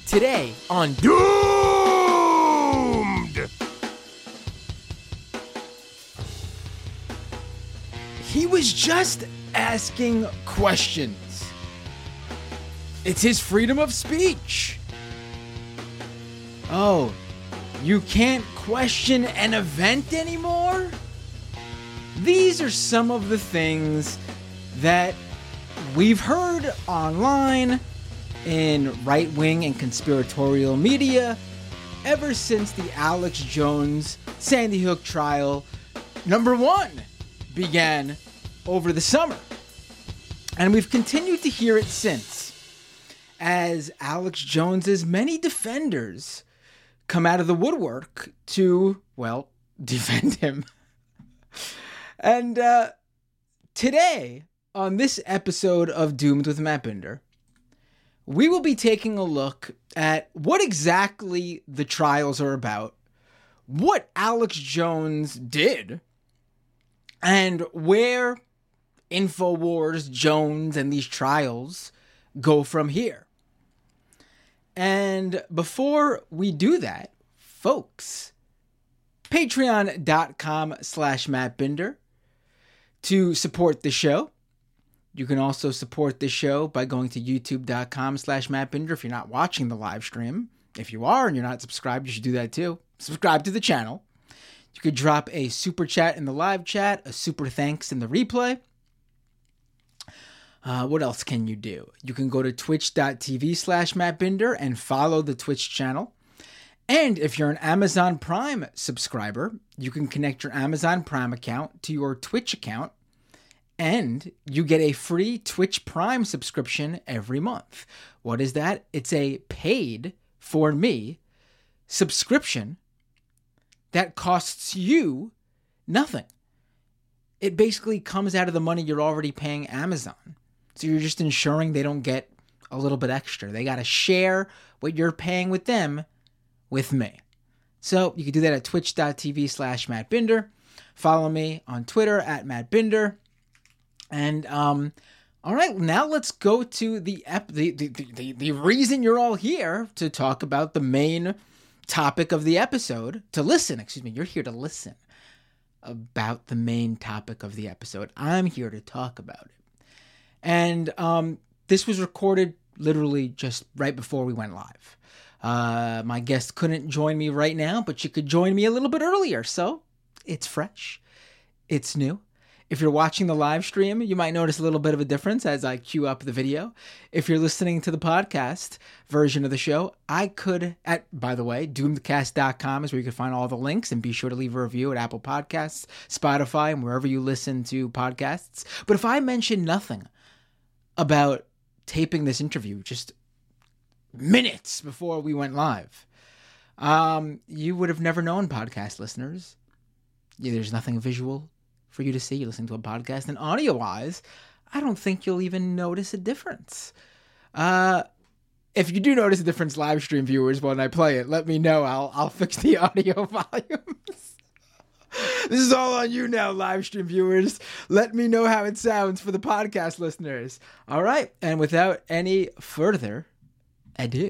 Today on Doomed! He was just asking questions. It's his freedom of speech. Oh, you can't question an event anymore? These are some of the things that we've heard online in right-wing and conspiratorial media ever since the Alex Jones Sandy Hook trial #1 began over the summer. And we've continued to hear it since, as Alex Jones's many defenders come out of the woodwork to, well, defend him. And today, on this episode of Doomed with Matt Binder, we will be taking a look at what exactly the trials are about, what Alex Jones did, and where InfoWars, Jones, and these trials go from here. And before we do that, folks, patreon.com/MattBinder to support the show. You can also support the show by going to youtube.com/MattBinder if you're not watching the live stream. If you are and you're not subscribed, you should do that too. Subscribe to the channel. You could drop a super chat in the live chat, a super thanks in the replay. What else can you do? You can go to twitch.tv/MattBinder and follow the Twitch channel. And if you're an Amazon Prime subscriber, you can connect your Amazon Prime account to your Twitch account, and you get a free Twitch Prime subscription every month. What is that? It's a paid for me subscription that costs you nothing. It basically comes out of the money you're already paying Amazon. So you're just ensuring they don't get a little bit extra. They got to share what you're paying with them with me. So you can do that at twitch.tv/MattBinder. Follow me on Twitter at MattBinder. And all right, now let's go to the reason you're all here to talk about the main topic of the episode. You're here to listen about the main topic of the episode. I'm here to talk about it. And this was recorded literally just right before we went live. My guest couldn't join me right now, but she could join me a little bit earlier. So it's fresh. It's new. If you're watching the live stream, you might notice a little bit of a difference as I cue up the video. If you're listening to the podcast version of the show, by the way, doomedcast.com is where you can find all the links, and be sure to leave a review at Apple Podcasts, Spotify, and wherever you listen to podcasts. But if I mention nothing about taping this interview just minutes before we went live, you would have never known, podcast listeners. There's nothing visual for you to see. You listen to a podcast, and audio-wise, I don't think you'll even notice a difference. If you do notice a difference, live stream viewers, when I play it, let me know. I'll fix the audio volumes. This is all on you now, live stream viewers. Let me know how it sounds for the podcast listeners. All right, and without any further ado,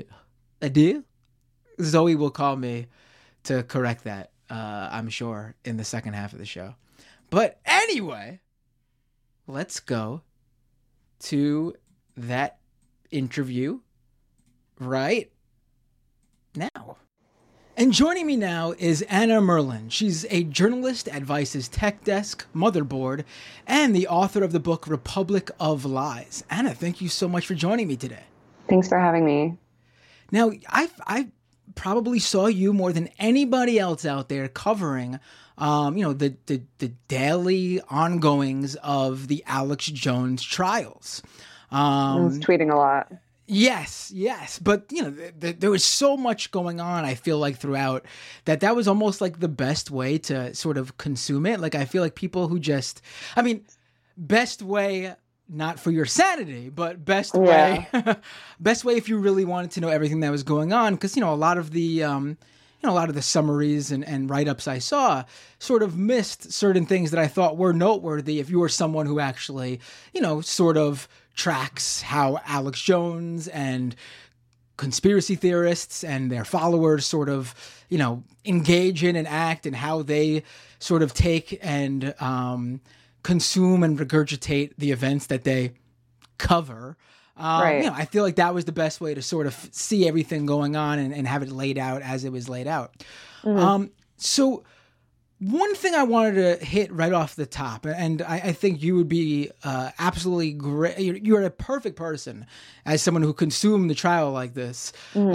Zoe will call me to correct that, I'm sure, in the second half of the show. But anyway, let's go to that interview right now. And joining me now is Anna Merlan. She's a journalist at Vice's Tech Desk, Motherboard, and the author of the book Republic of Lies. Anna, thank you so much for joining me today. Thanks for having me. Now, I probably saw you more than anybody else out there covering the daily ongoings of the Alex Jones trials. I was tweeting a lot. Yes. But, there was so much going on, I feel like, throughout that was almost like the best way to sort of consume it. Like, I feel like people who best way, not for your sanity, but best way if you really wanted to know everything that was going on. Because, a lot of the summaries and write-ups I saw sort of missed certain things that I thought were noteworthy if you were someone who actually, sort of tracks how Alex Jones and conspiracy theorists and their followers sort of, engage in and act, and how they sort of take and consume and regurgitate the events that they cover. Right. I feel like that was the best way to sort of see everything going on and have it laid out as it was laid out. So one thing I wanted to hit right off the top, and I think you would be absolutely great. You're a perfect person as someone who consumed the trial like this,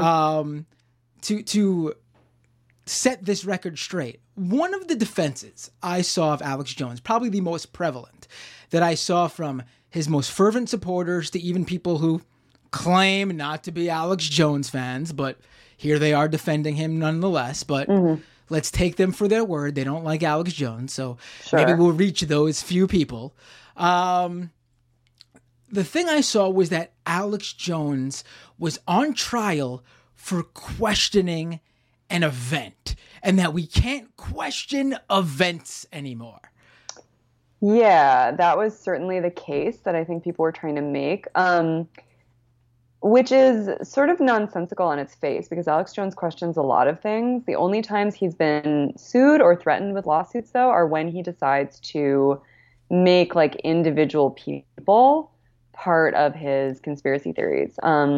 to set this record straight. One of the defenses I saw of Alex Jones, probably the most prevalent, that I saw from his most fervent supporters to even people who claim not to be Alex Jones fans, but here they are defending him nonetheless. But let's take them for their word. They don't like Alex Jones, so maybe we'll reach those few people. The thing I saw was that Alex Jones was on trial for questioning an event, and that we can't question events anymore. Yeah, that was certainly the case that I think people were trying to make, which is sort of nonsensical on its face, because Alex Jones questions a lot of things. The only times he's been sued or threatened with lawsuits, though, are when he decides to make like individual people part of his conspiracy theories.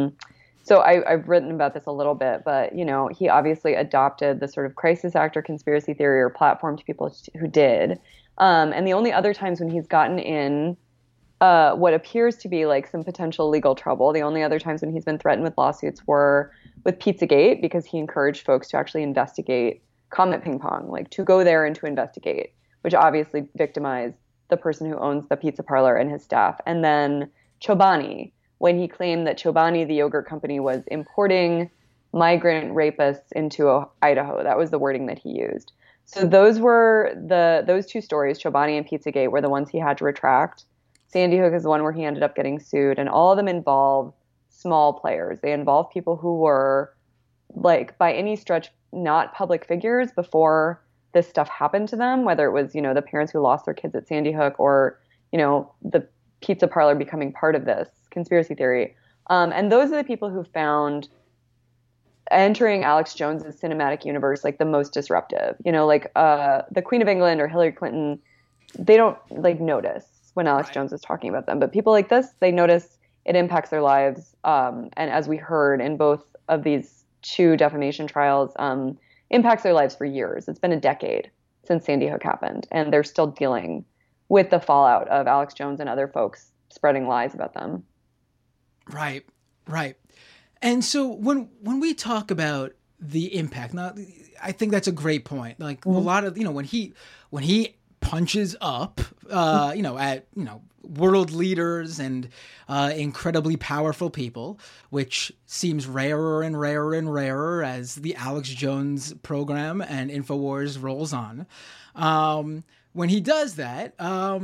So I've written about this a little bit, but, he obviously adopted the sort of crisis actor conspiracy theory or platform to people who did. And the only other times when he's gotten in what appears to be like some potential legal trouble, the only other times when he's been threatened with lawsuits were with Pizzagate, because he encouraged folks to actually investigate Comet Ping Pong, like to go there and to investigate, which obviously victimized the person who owns the pizza parlor and his staff. And then Chobani, when he claimed that Chobani, the yogurt company, was importing migrant rapists into Idaho. That was the wording that he used. So those were those two stories, Chobani and Pizzagate, were the ones he had to retract. Sandy Hook is the one where he ended up getting sued, and all of them involve small players. They involve people who were, like, by any stretch, not public figures before this stuff happened to them, whether it was, the parents who lost their kids at Sandy Hook, or, the pizza parlor becoming part of this conspiracy theory. And those are the people who found entering Alex Jones's cinematic universe like the most disruptive. The Queen of England or Hillary Clinton, they don't like notice when Alex Jones is talking about them, but people like this, they notice it impacts their lives. And as we heard in both of these two defamation trials, impacts their lives for years. It's been a decade since Sandy Hook happened, and they're still dealing with the fallout of Alex Jones and other folks spreading lies about them. Right. And so when we talk about the impact, now I think that's a great point. Like a lot of, when he punches up, at, world leaders and incredibly powerful people, which seems rarer and rarer and rarer as the Alex Jones program and InfoWars rolls on. When he does that,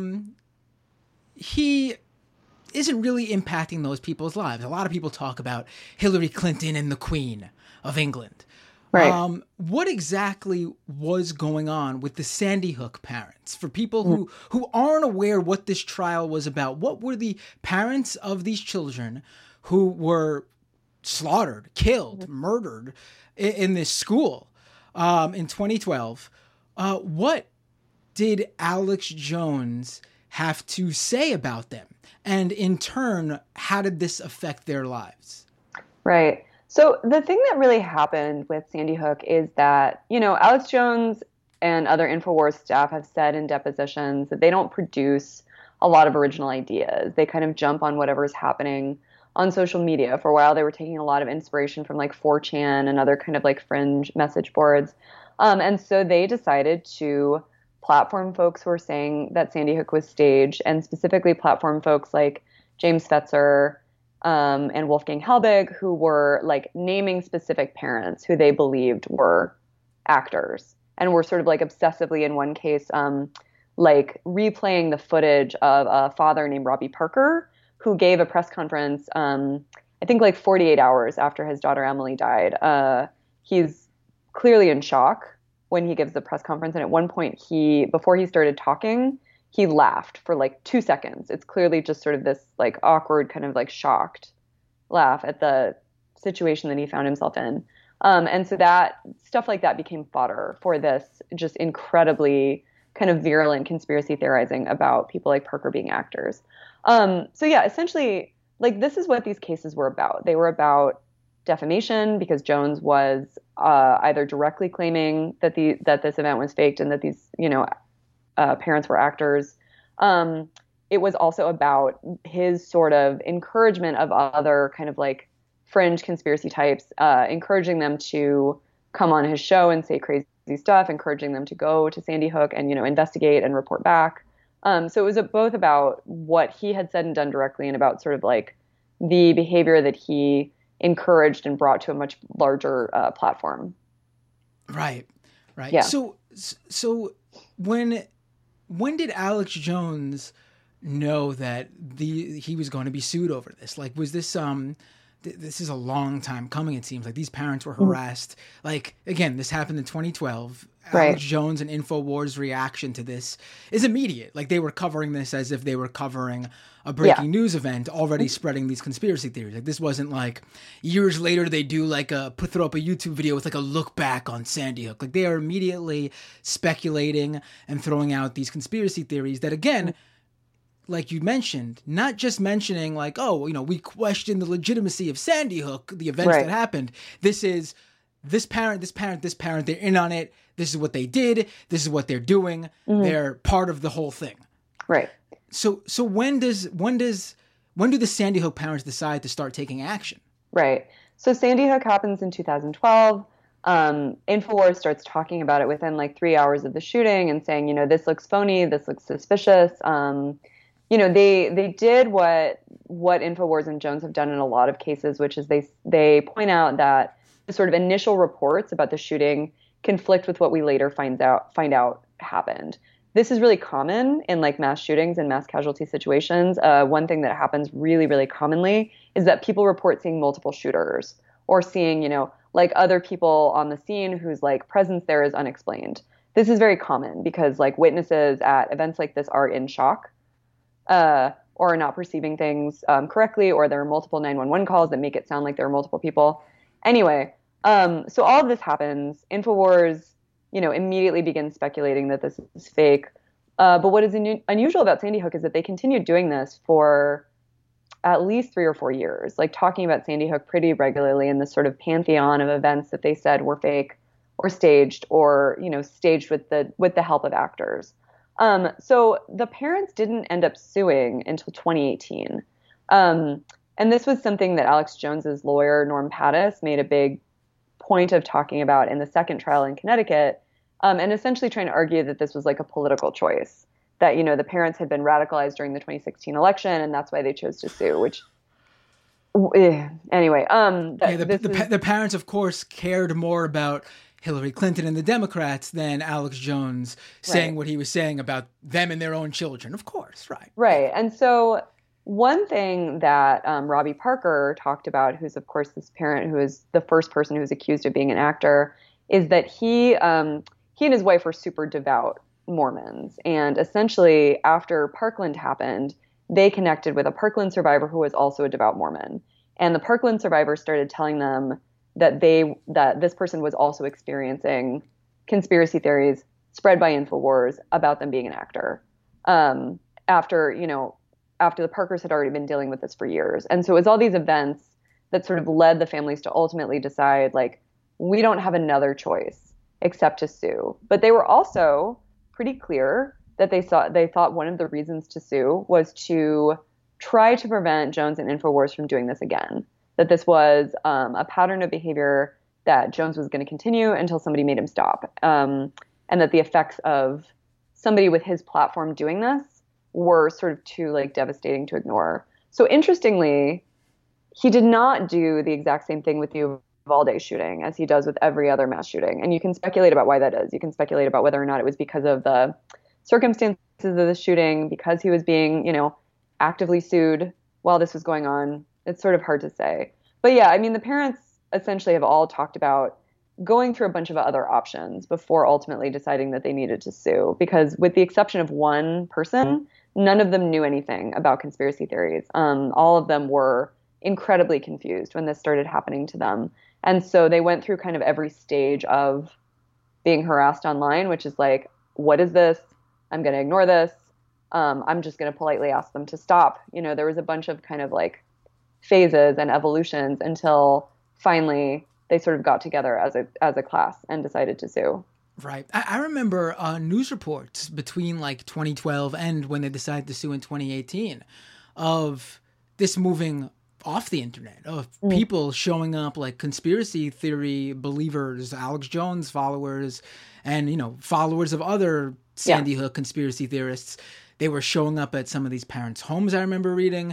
he isn't really impacting those people's lives. A lot of people talk about Hillary Clinton and the Queen of England. Right. What exactly was going on with the Sandy Hook parents? For people who aren't aware what this trial was about, what were the parents of these children who were slaughtered, killed, murdered in this school in 2012? What did Alex Jones have to say about them? And in turn, how did this affect their lives? Right. So the thing that really happened with Sandy Hook is that, Alex Jones and other InfoWars staff have said in depositions that they don't produce a lot of original ideas. They kind of jump on whatever's happening on social media. For a while, they were taking a lot of inspiration from like 4chan and other kind of like fringe message boards. And so they decided to platform folks who were saying that Sandy Hook was staged, and specifically platform folks like James Fetzer and Wolfgang Helbig, who were like naming specific parents who they believed were actors, and were sort of like obsessively, in one case, like replaying the footage of a father named Robbie Parker, who gave a press conference, I think like 48 hours after his daughter Emily died. He's clearly in shock when he gives the press conference. And at one point, before he started talking, he laughed for like 2 seconds. It's clearly just sort of this like awkward kind of like shocked laugh at the situation that he found himself in. And so that stuff like that became fodder for this just incredibly kind of virulent conspiracy theorizing about people like Parker being actors. So yeah, essentially, like this is what these cases were about. They were about defamation because Jones was either directly claiming that this event was faked and that these parents were actors. It was also about his sort of encouragement of other kind of like fringe conspiracy types, encouraging them to come on his show and say crazy stuff, encouraging them to go to Sandy Hook and, investigate and report back. So it was both about what he had said and done directly and about sort of like the behavior that he encouraged and brought to a much larger platform. Right. Yeah. So when did Alex Jones know that he was going to be sued over this? Like, was this this is a long time coming, it seems like. These parents were harassed. Like, again, this happened in 2012. Right. Alex Jones and InfoWars' reaction to this is immediate. Like, they were covering this as if they were covering a breaking news event, already spreading these conspiracy theories. Like, this wasn't like years later they do like throw up a YouTube video with like a look back on Sandy Hook. Like, they are immediately speculating and throwing out these conspiracy theories that, again, like you mentioned, not just mentioning like, we question the legitimacy of Sandy Hook, the events that happened. This is this parent, they're in on it. This is what they did. This is what they're doing. They're part of the whole thing. Right. So when do the Sandy Hook parents decide to start taking action? Right. So Sandy Hook happens in 2012. InfoWars starts talking about it within like 3 hours of the shooting and saying, this looks phony. This looks suspicious. They did what InfoWars and Jones have done in a lot of cases, which is they point out that the sort of initial reports about the shooting conflict with what we later find out happened. This is really common in like mass shootings and mass casualty situations. One thing that happens really, really commonly is that people report seeing multiple shooters or seeing, like other people on the scene whose like presence there is unexplained. This is very common because like witnesses at events like this are in shock. Or not perceiving things correctly, or there are multiple 911 calls that make it sound like there are multiple people. Anyway, so all of this happens. InfoWars, immediately begins speculating that this is fake. But what is unusual about Sandy Hook is that they continued doing this for at least 3 or 4 years, like talking about Sandy Hook pretty regularly in this sort of pantheon of events that they said were fake or staged or, staged with the help of actors. So the parents didn't end up suing until 2018. And this was something that Alex Jones's lawyer, Norm Pattis, made a big point of talking about in the second trial in Connecticut, and essentially trying to argue that this was like a political choice, that, the parents had been radicalized during the 2016 election, and that's why they chose to sue, which anyway. The parents, of course, cared more about Hillary Clinton and the Democrats than Alex Jones saying what he was saying about them and their own children. Of course, right. Right. And so one thing that Robbie Parker talked about, who's, of course, this parent who is the first person who was accused of being an actor, is that he and his wife were super devout Mormons. And essentially, after Parkland happened, they connected with a Parkland survivor who was also a devout Mormon. And the Parkland survivor started telling them that this person was also experiencing conspiracy theories spread by InfoWars about them being an actor. After the Parkers had already been dealing with this for years. And so it was all these events that sort of led the families to ultimately decide, like, we don't have another choice except to sue. But they were also pretty clear that they thought one of the reasons to sue was to try to prevent Jones and InfoWars from doing this again. That this was a pattern of behavior that Jones was going to continue until somebody made him stop. And that the effects of somebody with his platform doing this were sort of too like devastating to ignore. So interestingly, he did not do the exact same thing with the Uvalde shooting as he does with every other mass shooting. And you can speculate about why that is. You can speculate about whether or not it was because of the circumstances of the shooting, because he was being, actively sued while this was going on. It's sort of hard to say. But yeah, I mean, the parents essentially have all talked about going through a bunch of other options before ultimately deciding that they needed to sue. Because with the exception of one person, none of them knew anything about conspiracy theories. All of them were incredibly confused when this started happening to them. And so they went through kind of every stage of being harassed online, which is like, what is this? I'm going to ignore this. I'm just going to politely ask them to stop. There was a bunch of kind of like phases and evolutions until finally they sort of got together as a class and decided to sue. Right. I remember news reports between like 2012 and when they decided to sue in 2018 of this moving off the internet, of people showing up like conspiracy theory believers, Alex Jones followers, and, followers of other Sandy Hook conspiracy theorists. They were showing up at some of these parents' homes, I remember reading.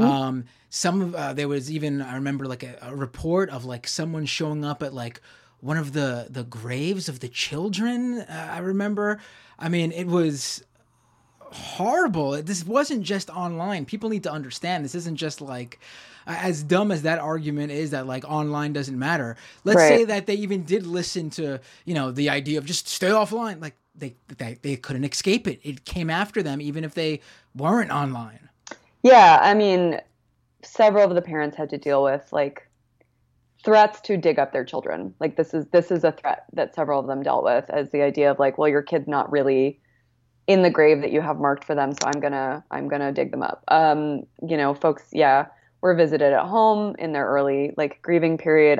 There was even, I remember like a report of like someone showing up at like one of the graves of the children. I remember. I mean, it was horrible. This wasn't just online. People need to understand this isn't just like, as dumb as that argument is that like online doesn't matter. Let's say that they even did listen to, the idea of just stay offline. Like they couldn't escape it. It came after them, even if they weren't online. Yeah. I mean, several of the parents had to deal with like threats to dig up their children. Like this is a threat that several of them dealt with, as the idea of like, well, your kid's not really in the grave that you have marked for them, so I'm gonna dig them up. Folks, were visited at home in their early like grieving period.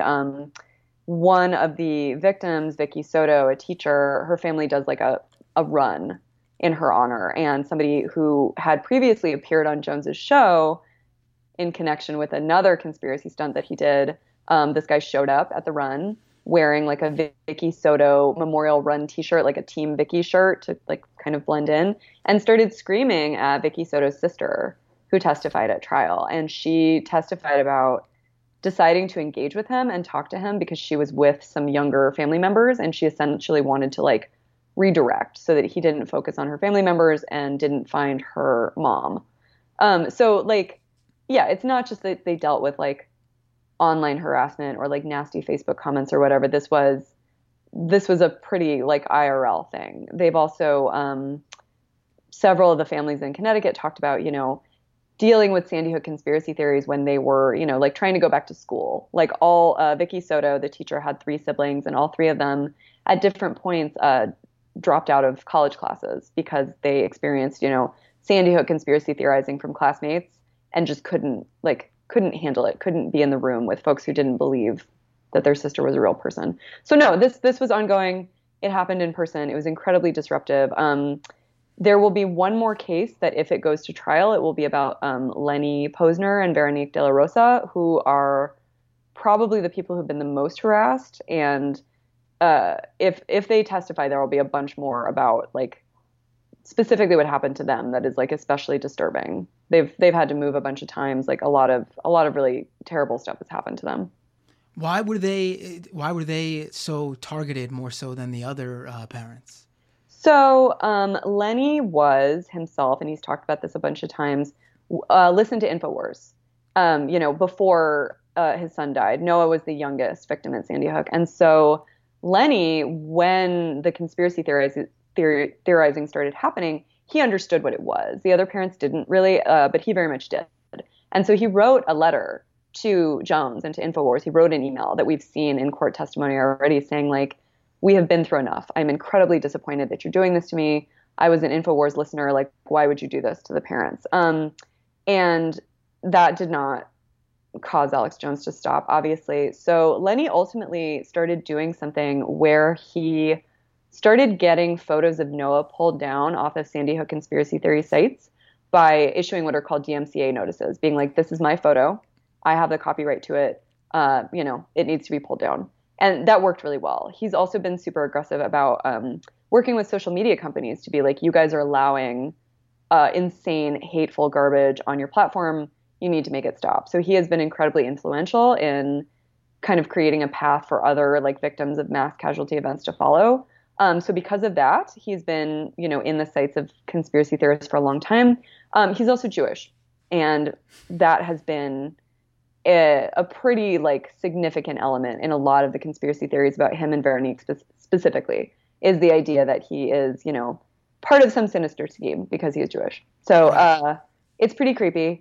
One of the victims, Vicky Soto, a teacher, her family does like a run in her honor, and somebody who had previously appeared on Jones's show in connection with another conspiracy stunt that he did. This guy showed up at the run wearing like a Vicky Soto Memorial Run t-shirt, like a Team Vicky shirt to like kind of blend in, and started screaming at Vicky Soto's sister, who testified at trial. And she testified about deciding to engage with him and talk to him because she was with some younger family members, and she essentially wanted to like redirect so that he didn't focus on her family members and didn't find her mom. So like, yeah, it's not just that they dealt with like online harassment or like nasty Facebook comments or whatever. This was a pretty like IRL thing. They've also, several of the families in Connecticut talked about, dealing with Sandy Hook conspiracy theories when they were, like trying to go back to school. Like Vicky Soto, the teacher, had 3 siblings, and all 3 of them at different points dropped out of college classes because they experienced, Sandy Hook conspiracy theorizing from classmates and just couldn't handle it, couldn't be in the room with folks who didn't believe that their sister was a real person. So no, this was ongoing. It happened in person. It was incredibly disruptive. There will be one more case that if it goes to trial, it will be about Lenny Posner and Veronique De La Rosa, who are probably the people who've been the most harassed. And if they testify, there will be a bunch more about like specifically what happened to them that is like especially disturbing. They've had to move a bunch of times. Like a lot of really terrible stuff has happened to them. Why were they so targeted more so than the other parents? So Lenny was himself, and he's talked about this a bunch of times, listened to InfoWars, before his son died. Noah was the youngest victim at Sandy Hook. And so Lenny, when the conspiracy theorizing started happening, he understood what it was. The other parents didn't really, but he very much did. And so he wrote a letter to Jones and to InfoWars. He wrote an email that we've seen in court testimony already saying like, we have been through enough. I'm incredibly disappointed that you're doing this to me. I was an InfoWars listener. Like, why would you do this to the parents? And that did not cause Alex Jones to stop, obviously. So Lenny ultimately started doing something where he started getting photos of Noah pulled down off of Sandy Hook conspiracy theory sites by issuing what are called DMCA notices, being like, this is my photo. I have the copyright to it. It needs to be pulled down. And that worked really well. He's also been super aggressive about working with social media companies to be like, you guys are allowing insane, hateful garbage on your platform. You need to make it stop. So he has been incredibly influential in kind of creating a path for other like victims of mass casualty events to follow. So because of that, he's been, in the sights of conspiracy theorists for a long time. He's also Jewish. And that has been a pretty like significant element in a lot of the conspiracy theories about him and Veronique specifically, is the idea that he is, part of some sinister scheme because he is Jewish. So it's pretty creepy.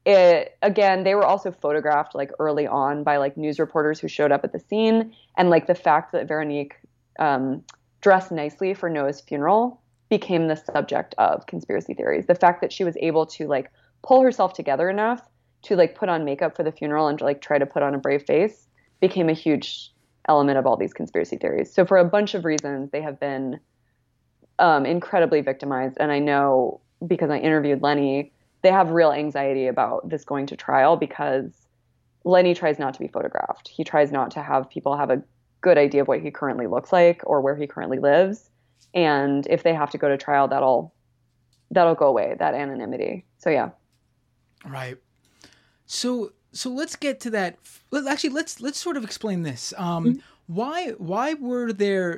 again, they were also photographed like early on by like news reporters who showed up at the scene, and like the fact that Veronique dressed nicely for Noah's funeral became the subject of conspiracy theories. The fact that she was able to like pull herself together enough to like put on makeup for the funeral and like try to put on a brave face became a huge element of all these conspiracy theories. So for a bunch of reasons, they have been incredibly victimized. And I know because I interviewed Lenny, they have real anxiety about this going to trial because Lenny tries not to be photographed. He tries not to have people have a good idea of what he currently looks like or where he currently lives. And if they have to go to trial, that'll go away, that anonymity. So yeah. Right. So let's get to that. Actually, let's sort of explain this. Why were there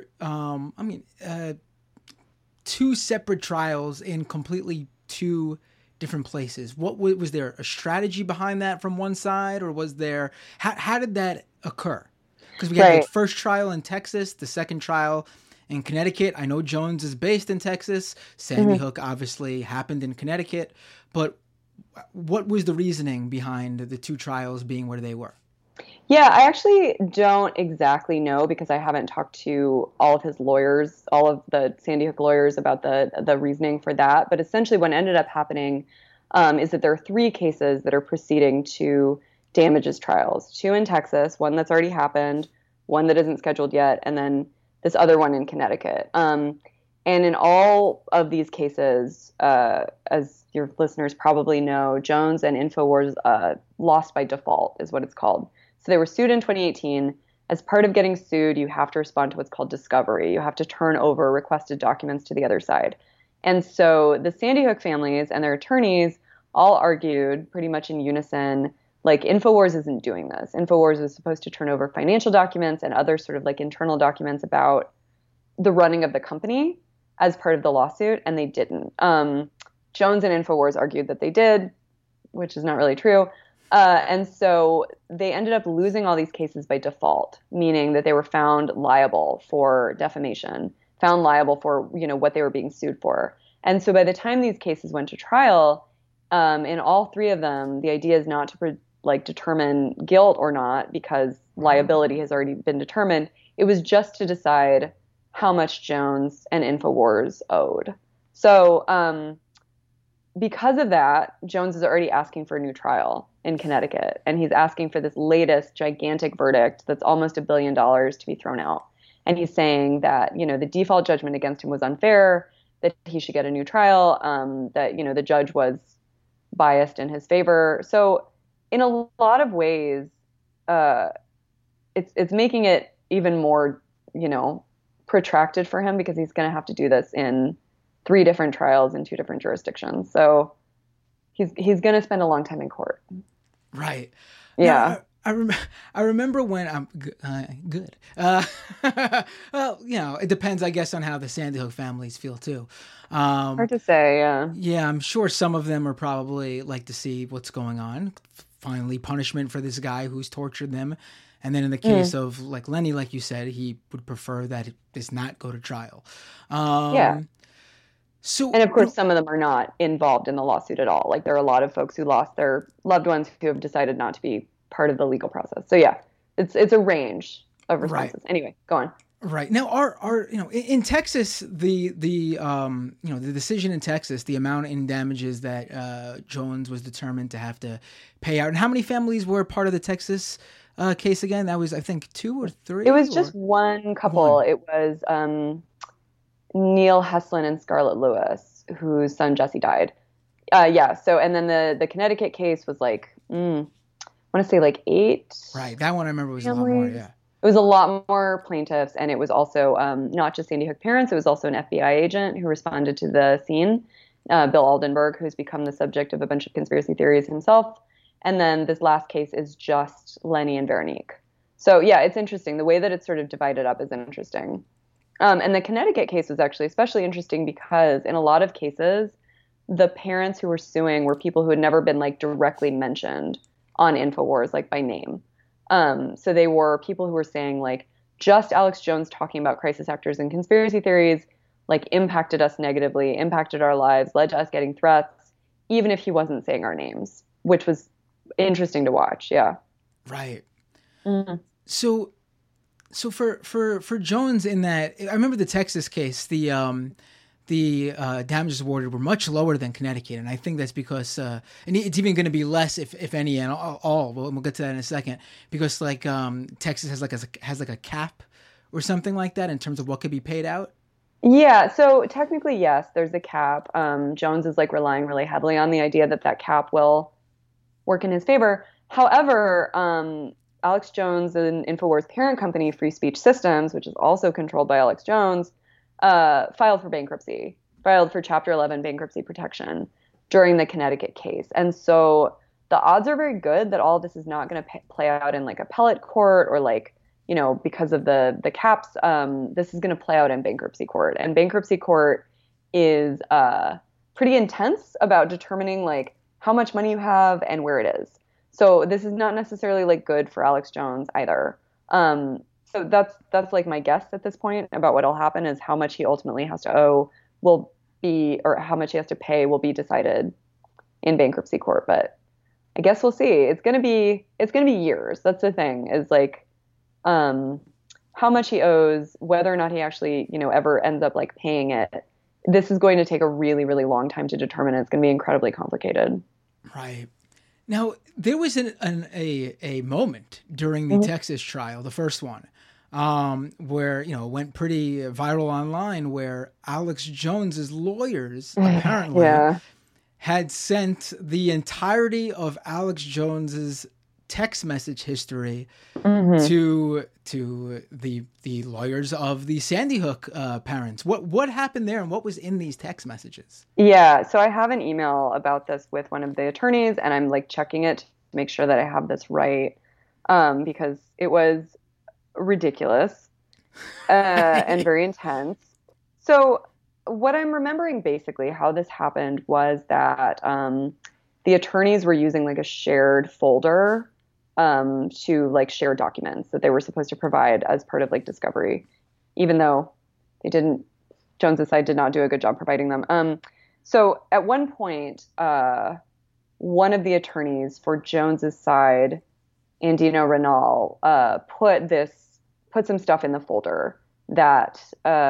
two separate trials in completely two different places? What was there a strategy behind that from one side, or was there how did that occur? Because we had the first trial in Texas, the second trial in Connecticut. I know Jones is based in Texas. Sandy Hook obviously happened in Connecticut, but what was the reasoning behind the two trials being where they were? Yeah, I actually don't exactly know because I haven't talked to all of his lawyers, all of the Sandy Hook lawyers about the reasoning for that. But essentially what ended up happening is that there are three cases that are proceeding to damages trials. Two in Texas, one that's already happened, one that isn't scheduled yet, and then this other one in Connecticut. And in all of these cases, as your listeners probably know, Jones and InfoWars lost by default is what it's called. So they were sued in 2018. As part of getting sued, you have to respond to what's called discovery. You have to turn over requested documents to the other side. And so the Sandy Hook families and their attorneys all argued pretty much in unison, like InfoWars isn't doing this. InfoWars is supposed to turn over financial documents and other sort of like internal documents about the running of the company as part of the lawsuit, and they didn't. Jones and InfoWars argued that they did, which is not really true. And so they ended up losing all these cases by default, meaning that they were found liable for defamation, found liable for, you know, what they were being sued for. And so by the time these cases went to trial, in all three of them, the idea is not to determine guilt or not because liability has already been determined. It was just to decide how much Jones and InfoWars owed. So because of that, Jones is already asking for a new trial in Connecticut, and he's asking for this latest gigantic verdict that's almost $1 billion to be thrown out. And he's saying that, you know, the default judgment against him was unfair, that he should get a new trial, that, you know, the judge was biased in his favor. So in a lot of ways, it's making it even more, you know, protracted for him because he's going to have to do this in 3 different trials in 2 different jurisdictions. So he's going to spend a long time in court. Right. Yeah. Now, I remember when I'm good. Well, you know, it depends, I guess, on how the Sandy Hook families feel too. Hard to say. Yeah. Yeah. I'm sure some of them are probably like to see what's going on. Finally, punishment for this guy who's tortured them. And then in the case of like Lenny, like you said, he would prefer that it does not go to trial. Yeah. So, and of course, some of them are not involved in the lawsuit at all. Like there are a lot of folks who lost their loved ones who have decided not to be part of the legal process. So yeah, it's a range of responses. Right. Anyway, go on. Right. Now, our you know, in Texas, the you know, the decision in Texas, the amount in damages that Jones was determined to have to pay out, and how many families were part of the Texas case again? That was, I think, 2 or 3. It was just one couple. One. It was Neil Heslin and Scarlett Lewis, whose son Jesse died. Yeah. So, and then the Connecticut case was like, I want to say like 8. Right. That one I remember was families. A lot more. Yeah. It was a lot more plaintiffs, and it was also not just Sandy Hook parents. It was also an FBI agent who responded to the scene, Bill Aldenberg, who's become the subject of a bunch of conspiracy theories himself. And then this last case is just Lenny and Veronique. So yeah, it's interesting. The way that it's sort of divided up is interesting. And the Connecticut case was actually especially interesting because in a lot of cases, the parents who were suing were people who had never been like directly mentioned on InfoWars, like by name. So they were people who were saying like just Alex Jones talking about crisis actors and conspiracy theories, like impacted us negatively, impacted our lives, led to us getting threats, even if he wasn't saying our names. which was interesting to watch. Yeah. Right. Mm-hmm. So for Jones in that, I remember the Texas case, the damages awarded were much lower than Connecticut, and I think that's because, and it's even going to be less if any and all. We'll get to that in a second, because like Texas has like a cap or something like that in terms of what could be paid out. Yeah, so technically, yes, there's a cap. Jones is like relying really heavily on the idea that that cap will work in his favor. However, Alex Jones and InfoWars parent company, Free Speech Systems, which is also controlled by Alex Jones, filed for bankruptcy, filed for Chapter 11 bankruptcy protection during the Connecticut case. And so the odds are very good that all of this is not going to play out in like appellate court or like, you know, because of the caps. This is going to play out in bankruptcy court. And bankruptcy court is pretty intense about determining like how much money you have and where it is. So this is not necessarily like good for Alex Jones either. So that's like my guess at this point about what'll happen is how much he ultimately has to owe will be, or how much he has to pay will be decided in bankruptcy court. But I guess we'll see. It's gonna be years. That's the thing, is like how much he owes, whether or not he actually, you know, ever ends up like paying it. This is going to take a really, really long time to determine. It's going to be incredibly complicated. Right. Now, there was a moment during the Texas trial, the first one, where, you know, it went pretty viral online, where Alex Jones's lawyers apparently had sent the entirety of Alex Jones's text message history to the lawyers of the Sandy Hook parents. What happened there, and what was in these text messages? Yeah, so I have an email about this with one of the attorneys, and I'm like checking it to make sure that I have this right, because it was ridiculous and very intense. So what I'm remembering, basically how this happened, was that the attorneys were using like a shared folder to like share documents that they were supposed to provide as part of like discovery, even though they didn't. Jones's side did not do a good job providing them. So at one point, one of the attorneys for Jones's side, Andino Renal, put some stuff in the folder that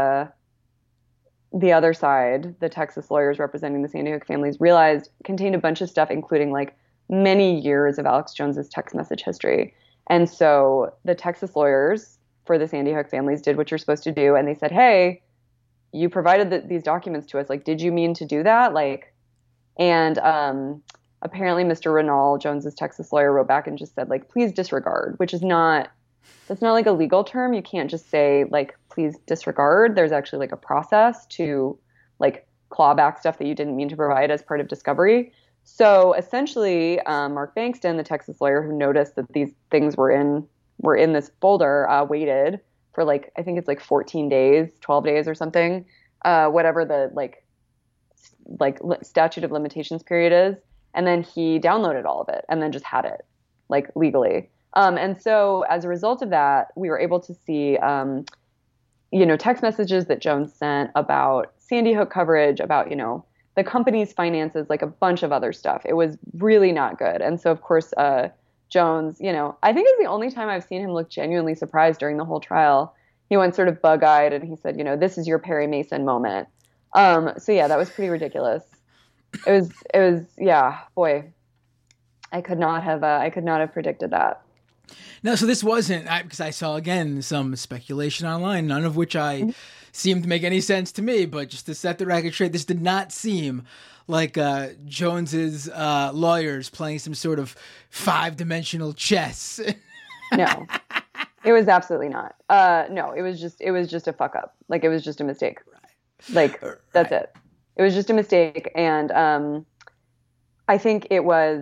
the other side, the Texas lawyers representing the Sandy Hook families, realized contained a bunch of stuff, including like many years of Alex Jones's text message history. And so the Texas lawyers for the Sandy Hook families did what you're supposed to do, and they said, "Hey, you provided these documents to us. Like, did you mean to do that?" Like, and apparently Mr. Renal, Jones's Texas lawyer, wrote back and just said, like, "Please disregard," which is not, that's not like a legal term. You can't just say like, "Please disregard." There's actually like a process to like claw back stuff that you didn't mean to provide as part of discovery. So essentially, Mark Bankston, the Texas lawyer who noticed that these things were in this folder, waited for like, I think it's like 14 days, 12 days or something, whatever the like statute of limitations period is. And then he downloaded all of it and then just had it like legally. And so as a result of that, we were able to see, you know, text messages that Jones sent about Sandy Hook coverage, about, you know, the company's finances, like a bunch of other stuff. It was really not good. And so, of course, Jones, you know, I think it's the only time I've seen him look genuinely surprised during the whole trial. He went sort of bug-eyed and he said, you know, "This is your Perry Mason moment." So yeah, that was pretty ridiculous. It was, yeah, boy, I could not have predicted that. No, so this wasn't, because I saw again some speculation online, none of which I seemed to make any sense to me. But just to set the record straight, this did not seem like Jones's lawyers playing some sort of 5-dimensional chess. No, it was absolutely not. No, it was just a fuck up. Like, it was just a mistake. Like, that's it. It was just a mistake. And I think it was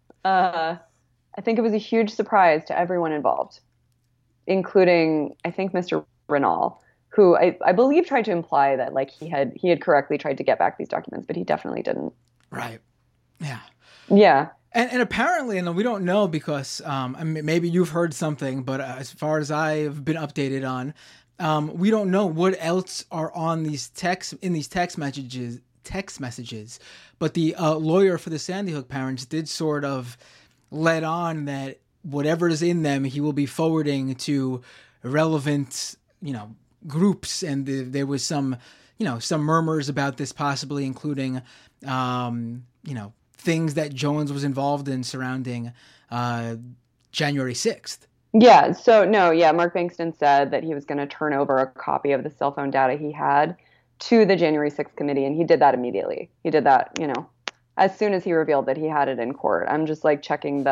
a huge surprise to everyone involved, including, I think, Mr. Renal, who I believe tried to imply that like he had correctly tried to get back these documents, but he definitely didn't. Right. Yeah. Yeah. And apparently, and we don't know because I mean, maybe you've heard something, but as far as I've been updated on, we don't know what else are on these text text messages. But the lawyer for the Sandy Hook parents did sort of let on that whatever's in them, he will be forwarding to relevant, groups. And there was some murmurs about this possibly including, things that Jones was involved in surrounding January 6th. Yeah. So no, yeah. Mark Bankston said that he was going to turn over a copy of the cell phone data he had to the January 6th committee. And he did that immediately. He did that, as soon as he revealed that he had it in court. I'm just like checking.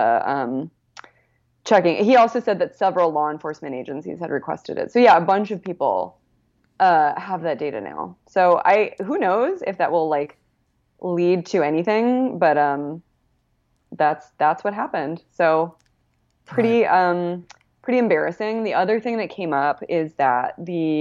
He also said that several law enforcement agencies had requested it. So yeah, a bunch of people have that data now. So who knows if that will like lead to anything, but that's what happened. So pretty embarrassing. The other thing that came up is that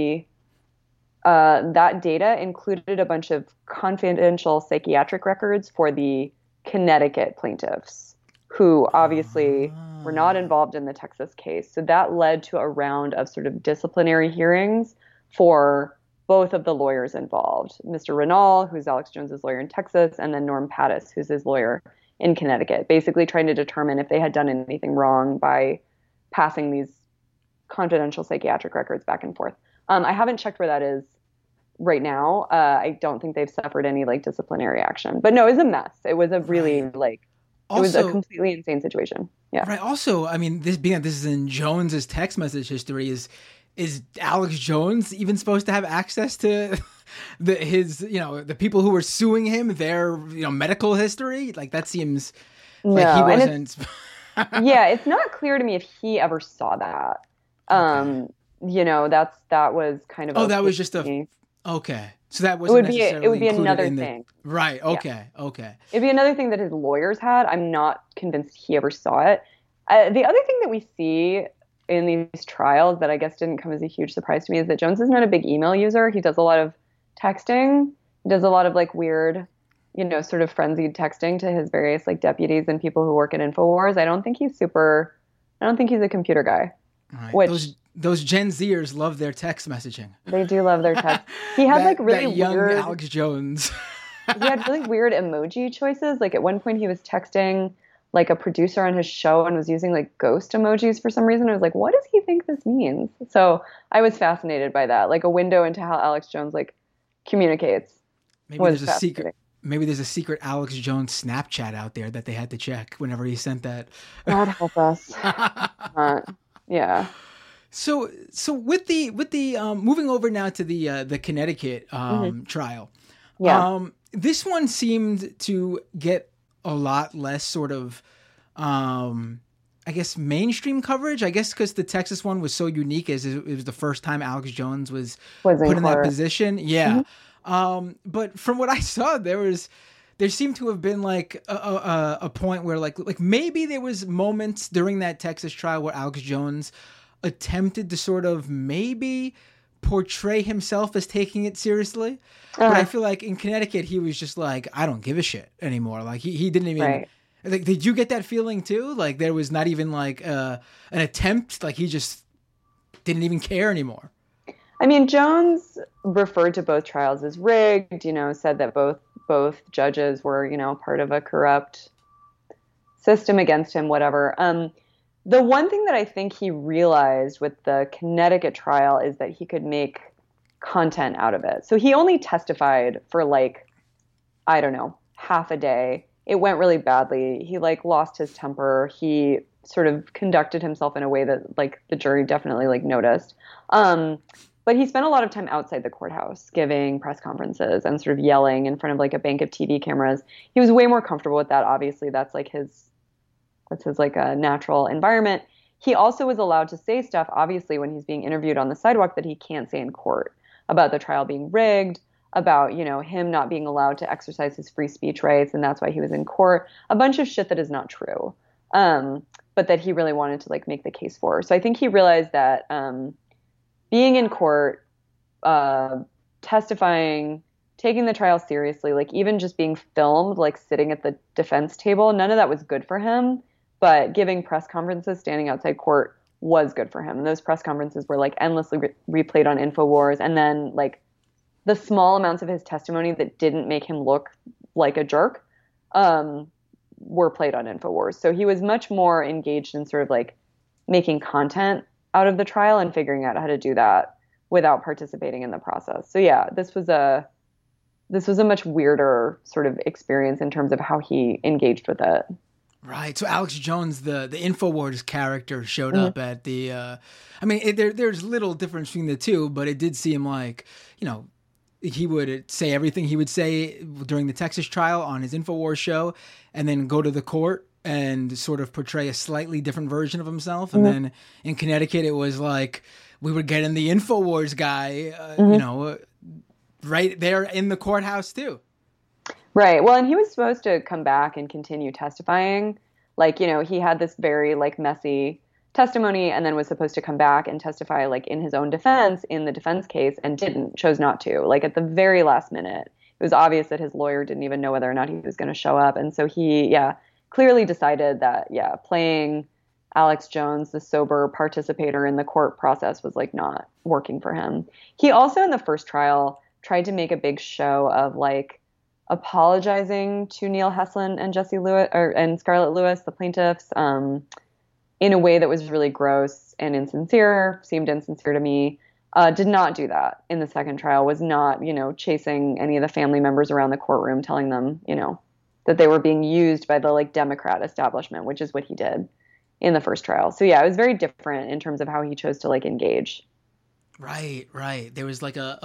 that data included a bunch of confidential psychiatric records for the Connecticut plaintiffs, who obviously were not involved in the Texas case. So that led to a round of sort of disciplinary hearings for both of the lawyers involved, Mr. Renal, who's Alex Jones's lawyer in Texas, and then Norm Pattis, who's his lawyer in Connecticut, basically trying to determine if they had done anything wrong by passing these confidential psychiatric records back and forth. I haven't checked where that is right now. I don't think they've suffered any like disciplinary action, but no, it was a mess. It was a really it was a completely insane situation. Yeah. Right. Also, I mean, this is in Jones's text message history. Is Alex Jones even supposed to have access to the people who were suing him, their medical history? Like that seems like he wasn't. Yeah, it's not clear to me if he ever saw that. Okay. That was kind of. Oh, that was just okay. So that wasn't necessarily. It would be another thing. Right. Okay. Yeah. Okay. It'd be another thing that his lawyers had. I'm not convinced he ever saw it. The other thing that we see in these trials that I guess didn't come as a huge surprise to me is that Jones is not a big email user. He does a lot of texting. He does a lot of like weird, sort of frenzied texting to his various like deputies and people who work at InfoWars. I don't think he's a computer guy. Right. Which those Gen Zers love their text messaging. They do love their text. He had like really that young weird Alex Jones. He had really weird emoji choices. Like at one point he was texting like a producer on his show and was using like ghost emojis for some reason. I was like, what does he think this means? So I was fascinated by that, like a window into how Alex Jones like communicates. Maybe there's a secret Alex Jones Snapchat out there that they had to check whenever he sent that. God help us. Yeah. So with the moving over now to the Connecticut trial. Yeah. This one seemed to get a lot less sort of, I guess, mainstream coverage. I guess because the Texas one was so unique, as it was the first time Alex Jones was put in that position. Yeah. Mm-hmm. But from what I saw, there seemed to have been like a point where like maybe there was moments during that Texas trial where Alex Jones attempted to sort of maybe portray himself as taking it seriously. But I feel like in Connecticut, he was just like, I don't give a shit anymore. Like he didn't even, right. Like, did you get that feeling too? Like there was not even like an attempt, like he just didn't even care anymore. I mean, Jones referred to both trials as rigged, said that both judges were, part of a corrupt system against him, whatever. The one thing that I think he realized with the Connecticut trial is that he could make content out of it. So he only testified for like, I don't know, half a day. It went really badly. He like lost his temper. He sort of conducted himself in a way that like the jury definitely like noticed. But he spent a lot of time outside the courthouse giving press conferences and sort of yelling in front of like a bank of TV cameras. He was way more comfortable with that. Obviously, that's his like a natural environment. He also was allowed to say stuff, obviously, when he's being interviewed on the sidewalk that he can't say in court, about the trial being rigged, about, him not being allowed to exercise his free speech rights, and that's why he was in court. A bunch of shit that is not true, but that he really wanted to like make the case for. So I think he realized that being in court, testifying, taking the trial seriously, like even just being filmed, like sitting at the defense table, none of that was good for him. But giving press conferences, standing outside court was good for him. And those press conferences were like endlessly replayed on InfoWars. And then like the small amounts of his testimony that didn't make him look like a jerk um, were played on InfoWars. So he was much more engaged in sort of like making content out of the trial and figuring out how to do that without participating in the process. So yeah, this was a much weirder sort of experience in terms of how he engaged with it. Right. So Alex Jones, the InfoWars character, showed up at the. I mean, there's little difference between the two, but it did seem like, you know, he would say everything he would say during the Texas trial on his InfoWars show, and then go to the court and sort of portray a slightly different version of himself. And then in Connecticut, it was like we were getting the InfoWars guy, you know, right there in the courthouse too. Right. Well, and he was supposed to come back and continue testifying. Like, you know, he had this very like messy testimony and then was supposed to come back and testify like in his own defense in the defense case and chose not to. Like at the very last minute, it was obvious that his lawyer didn't even know whether or not he was going to show up. And so he, clearly decided that, playing Alex Jones, the sober participator in the court process, was like not working for him. He also in the first trial tried to make a big show of like apologizing to Neil Heslin and Jesse Lewis and Scarlett Lewis, the plaintiffs, in a way that was really gross and insincere, seemed insincere to me. Did not do that in the second trial, was not, you know, chasing any of the family members around the courtroom, telling them, you know, that they were being used by the like Democrat establishment, which is what he did in the first trial. So yeah, it was very different in terms of how he chose to like engage. Right. There was like a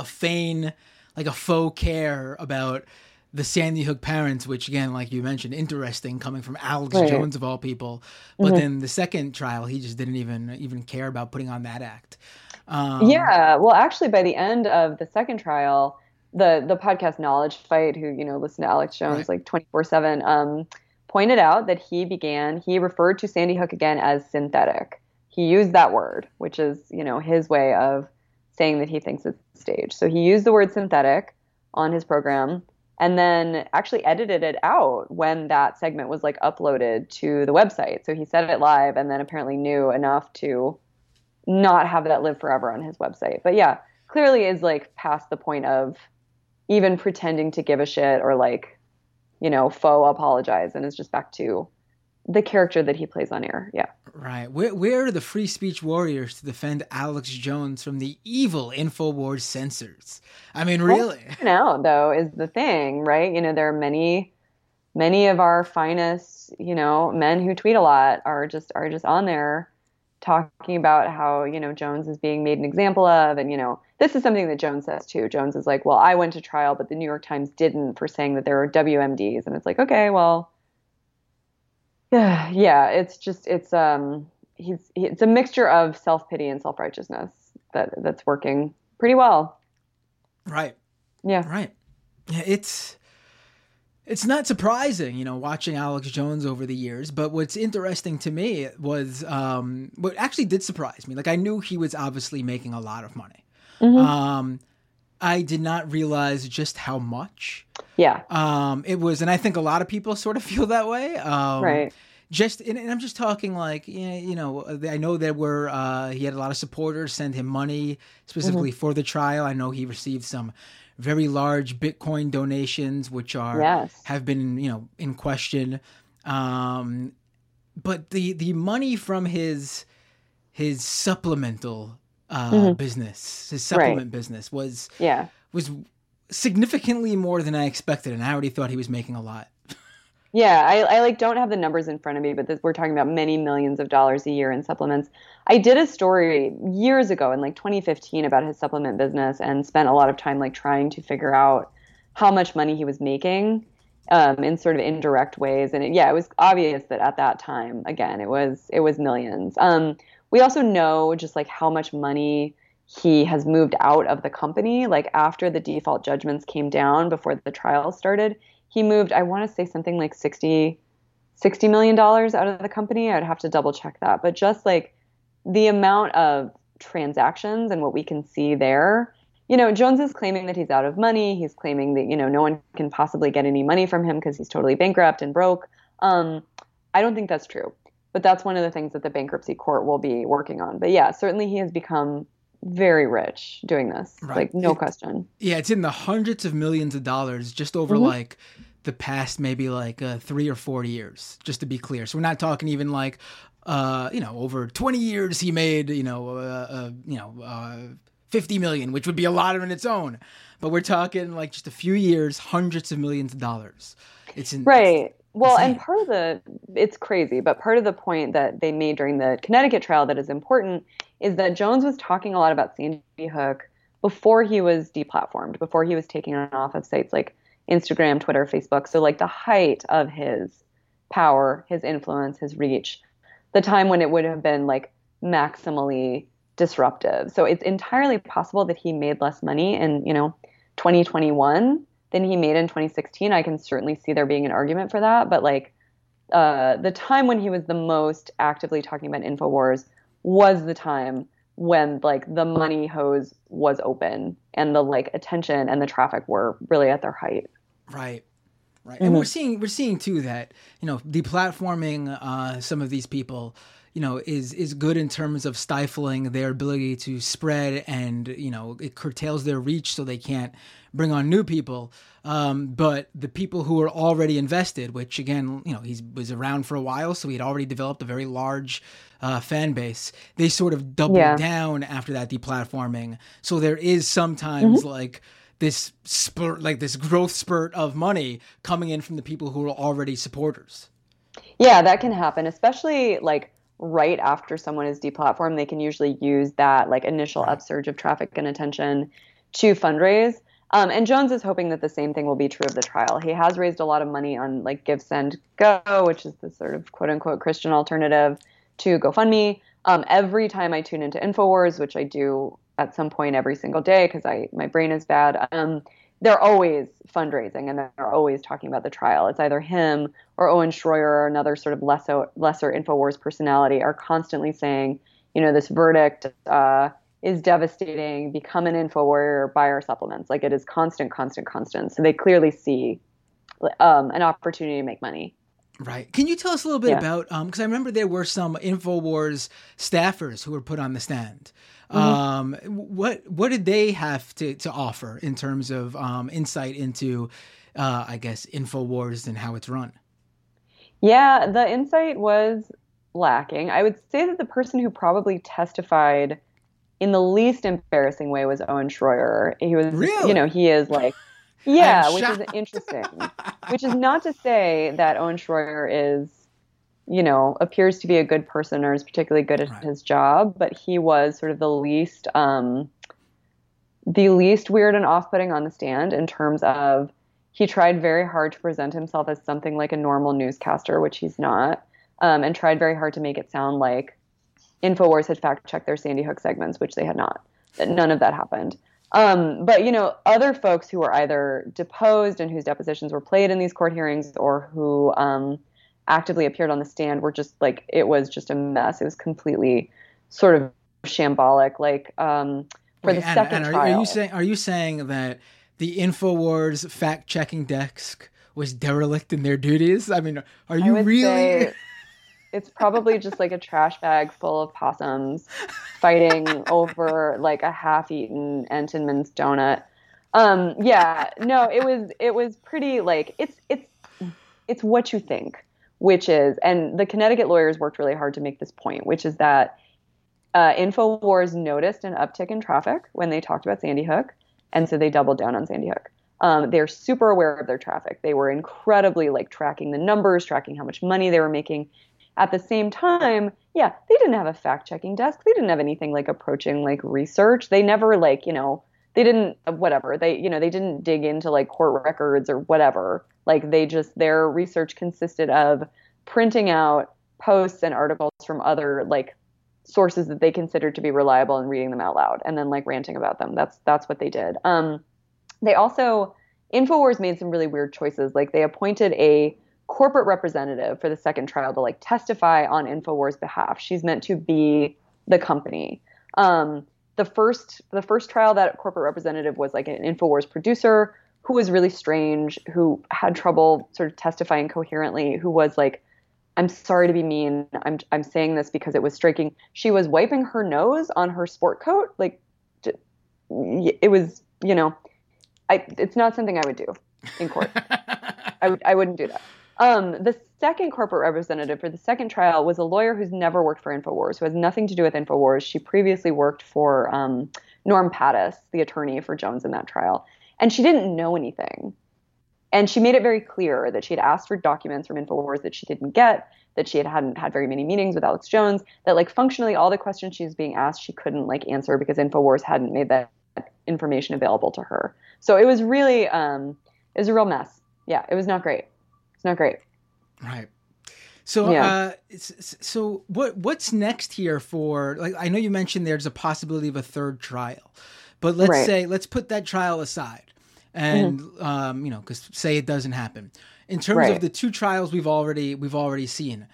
faux care about the Sandy Hook parents, which again, like you mentioned, interesting coming from Alex Jones of all people. But then the second trial, he just didn't even care about putting on that act. Well, actually, by the end of the second trial, the podcast Knowledge Fight, who, you know, listened to Alex Jones like 24/7, pointed out that he referred to Sandy Hook again as synthetic. He used that word, which is, you know, his way of saying that he thinks it's staged. So he used the word synthetic on his program and then actually edited it out when that segment was like uploaded to the website. So he said it live and then apparently knew enough to not have that live forever on his website. But yeah, clearly is like past the point of even pretending to give a shit or like, you know, faux apologize, and is just back to the character that he plays on air. Yeah. Right. Where are the free speech warriors to defend Alex Jones from the evil InfoWars censors? I mean, really? Now, though, is the thing, right? You know, there are many of our finest, you know, men who tweet a lot are just on there talking about how, you know, Jones is being made an example of. And, you know, this is something that Jones says too. Jones is like, well, I went to trial, but the New York Times didn't, for saying that there were WMDs. And it's like, okay, well, yeah, it's a mixture of self-pity and self-righteousness that's working pretty well. Right. Yeah. Right. Yeah, it's not surprising, you know, watching Alex Jones over the years, but what's interesting to me was what actually did surprise me. Like, I knew he was obviously making a lot of money. I did not realize just how much. Yeah. It was, and I think a lot of people sort of feel that way. Right. And I'm just talking like, you know, I know there were, he had a lot of supporters send him money specifically for the trial. I know he received some very large Bitcoin donations, which have been, you know, in question. But the money from his supplemental business, his supplement business was significantly more than I expected, and I already thought he was making a lot. Yeah, I like don't have the numbers in front of me, but we're talking about many millions of dollars a year in supplements. I did a story years ago in like 2015 about his supplement business and spent a lot of time like trying to figure out how much money he was making in sort of indirect ways. And it was obvious that at that time, again, it was millions. We also know just like how much money he has moved out of the company. Like after the default judgments came down before the trial started, he moved, I want to say something like $60 million out of the company. I'd have to double check that. But just like the amount of transactions and what we can see there, you know, Jones is claiming that he's out of money. He's claiming that, you know, no one can possibly get any money from him because he's totally bankrupt and broke. I don't think that's true. But that's one of the things that the bankruptcy court will be working on. But yeah, certainly he has become very rich doing this. Right. Like, no question. Yeah, it's in the hundreds of millions of dollars just over like the past maybe like 3 or 4 years, just to be clear. So we're not talking even like, over 20 years he made, 50 million, which would be a lot in its own. But we're talking like just a few years, hundreds of millions of dollars. Right. Well, insane. and it's crazy, but part of the point that they made during the Connecticut trial that is important is that Jones was talking a lot about Sandy Hook before he was deplatformed, before he was taken off of sites like Instagram, Twitter, Facebook. So like the height of his power, his influence, his reach, the time when it would have been like maximally disruptive. So it's entirely possible that he made less money in, 2021 than he made in 2016. I can certainly see there being an argument for that. But like the time when he was the most actively talking about InfoWars was the time when like the money hose was open and the like attention and the traffic were really at their height. Right. Right. And we're seeing too that, deplatforming some of these people, is good in terms of stifling their ability to spread, and, it curtails their reach so they can't bring on new people. But the people who are already invested, which again, he was around for a while, so he'd already developed a very large fan base. They sort of doubled down after that deplatforming. So there is sometimes like this spurt, like this growth spurt of money coming in from the people who are already supporters. Yeah, that can happen, especially like right after someone is deplatformed. They can usually use that like initial upsurge of traffic and attention to fundraise. And Jones is hoping that the same thing will be true of the trial. He has raised a lot of money on like Give, Send, Go, which is the sort of quote unquote Christian alternative to GoFundMe. Every time I tune into InfoWars, which I do at some point every single day because my brain is bad, they're always fundraising and they're always talking about the trial. It's either him or Owen Schroyer or another sort of lesser InfoWars personality are constantly saying, this verdict is devastating. Become an InfoWarrior, buy our supplements. Like it is constant. So they clearly see an opportunity to make money. Right. Can you tell us a little bit about, because I remember there were some InfoWars staffers who were put on the stand. What did they have to offer in terms of insight into, I guess, InfoWars and how it's run? Yeah, the insight was lacking. I would say that the person who probably testified in the least embarrassing way was Owen Schroyer. He was, really? He is like, yeah, which is interesting. Which is not to say that Owen Schroyer is, appears to be a good person or is particularly good at his job, but he was sort of the least weird and off-putting on the stand in terms of he tried very hard to present himself as something like a normal newscaster, which he's not, and tried very hard to make it sound like InfoWars had fact-checked their Sandy Hook segments, which they had not. None of that happened. But, other folks who were either deposed and whose depositions were played in these court hearings or who actively appeared on the stand were just like, it was just a mess. It was completely sort of shambolic. Like for the second trial. Are you saying that the InfoWars fact-checking desk was derelict in their duties? I mean, are you really... It's probably just like a trash bag full of possums fighting over like a half-eaten Entenmann's donut. It was pretty like it's what you think, which is, and the Connecticut lawyers worked really hard to make this point, which is that InfoWars noticed an uptick in traffic when they talked about Sandy Hook, and so they doubled down on Sandy Hook. They're super aware of their traffic. They were incredibly like tracking the numbers, tracking how much money they were making. At the same time, they didn't have a fact-checking desk. They didn't have anything like approaching like research. They never like, they didn't, whatever. They didn't dig into like court records or whatever. Like their research consisted of printing out posts and articles from other like sources that they considered to be reliable and reading them out loud and then like ranting about them. That's what they did. They also, InfoWars made some really weird choices. Like they appointed a corporate representative for the second trial to like testify on InfoWars' behalf. She's meant to be the company. The first trial, that corporate representative was like an InfoWars producer who was really strange, who had trouble sort of testifying coherently, who was like, I'm sorry to be mean. I'm saying this because it was striking. She was wiping her nose on her sport coat, like it was, it's not something I would do in court. I wouldn't do that. The second corporate representative for the second trial was a lawyer who's never worked for InfoWars, who has nothing to do with InfoWars. She previously worked for Norm Pattis, the attorney for Jones in that trial, and she didn't know anything. And she made it very clear that she had asked for documents from InfoWars that she didn't get, that she hadn't had very many meetings with Alex Jones, that like functionally all the questions she was being asked she couldn't like answer because InfoWars hadn't made that information available to her. So it was really it was a real mess. Yeah, it was not great. It's not great. Right. So, Yeah. So what's next here for, like, I know you mentioned there's a possibility of a third trial, but let's put that trial aside and, cause say it doesn't happen in terms of the two trials we've already seen.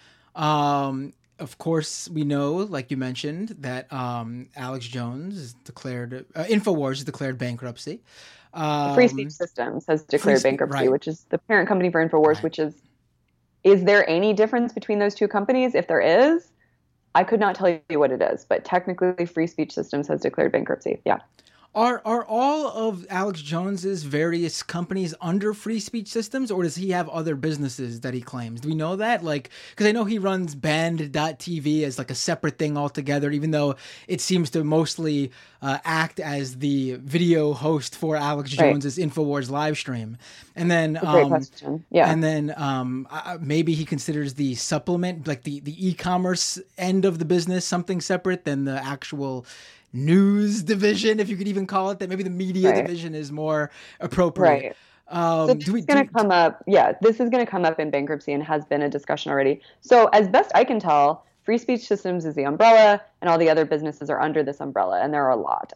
Of course, we know, like you mentioned, that Alex Jones is declared, InfoWars has declared bankruptcy. Free Speech Systems has declared bankruptcy, which is the parent company for InfoWars, which is there any difference between those two companies? If there is, I could not tell you what it is, but technically Free Speech Systems has declared bankruptcy. Yeah. Are all of Alex Jones's various companies under Free Speech Systems, or does he have other businesses that he claims? Do we know that? Like, because I know he runs Band.tv as like a separate thing altogether, even though it seems to mostly act as the video host for Alex Jones's InfoWars live stream. And then, great question. Yeah. And then maybe he considers the supplement, like the e-commerce end of the business, something separate than the actual news division, if you could even call it that. Maybe the media division is more appropriate. So this is going to come up. Yeah, this is going to come up in bankruptcy and has been a discussion already. So as best I can tell, Free Speech Systems is the umbrella and all the other businesses are under this umbrella, and there are a lot.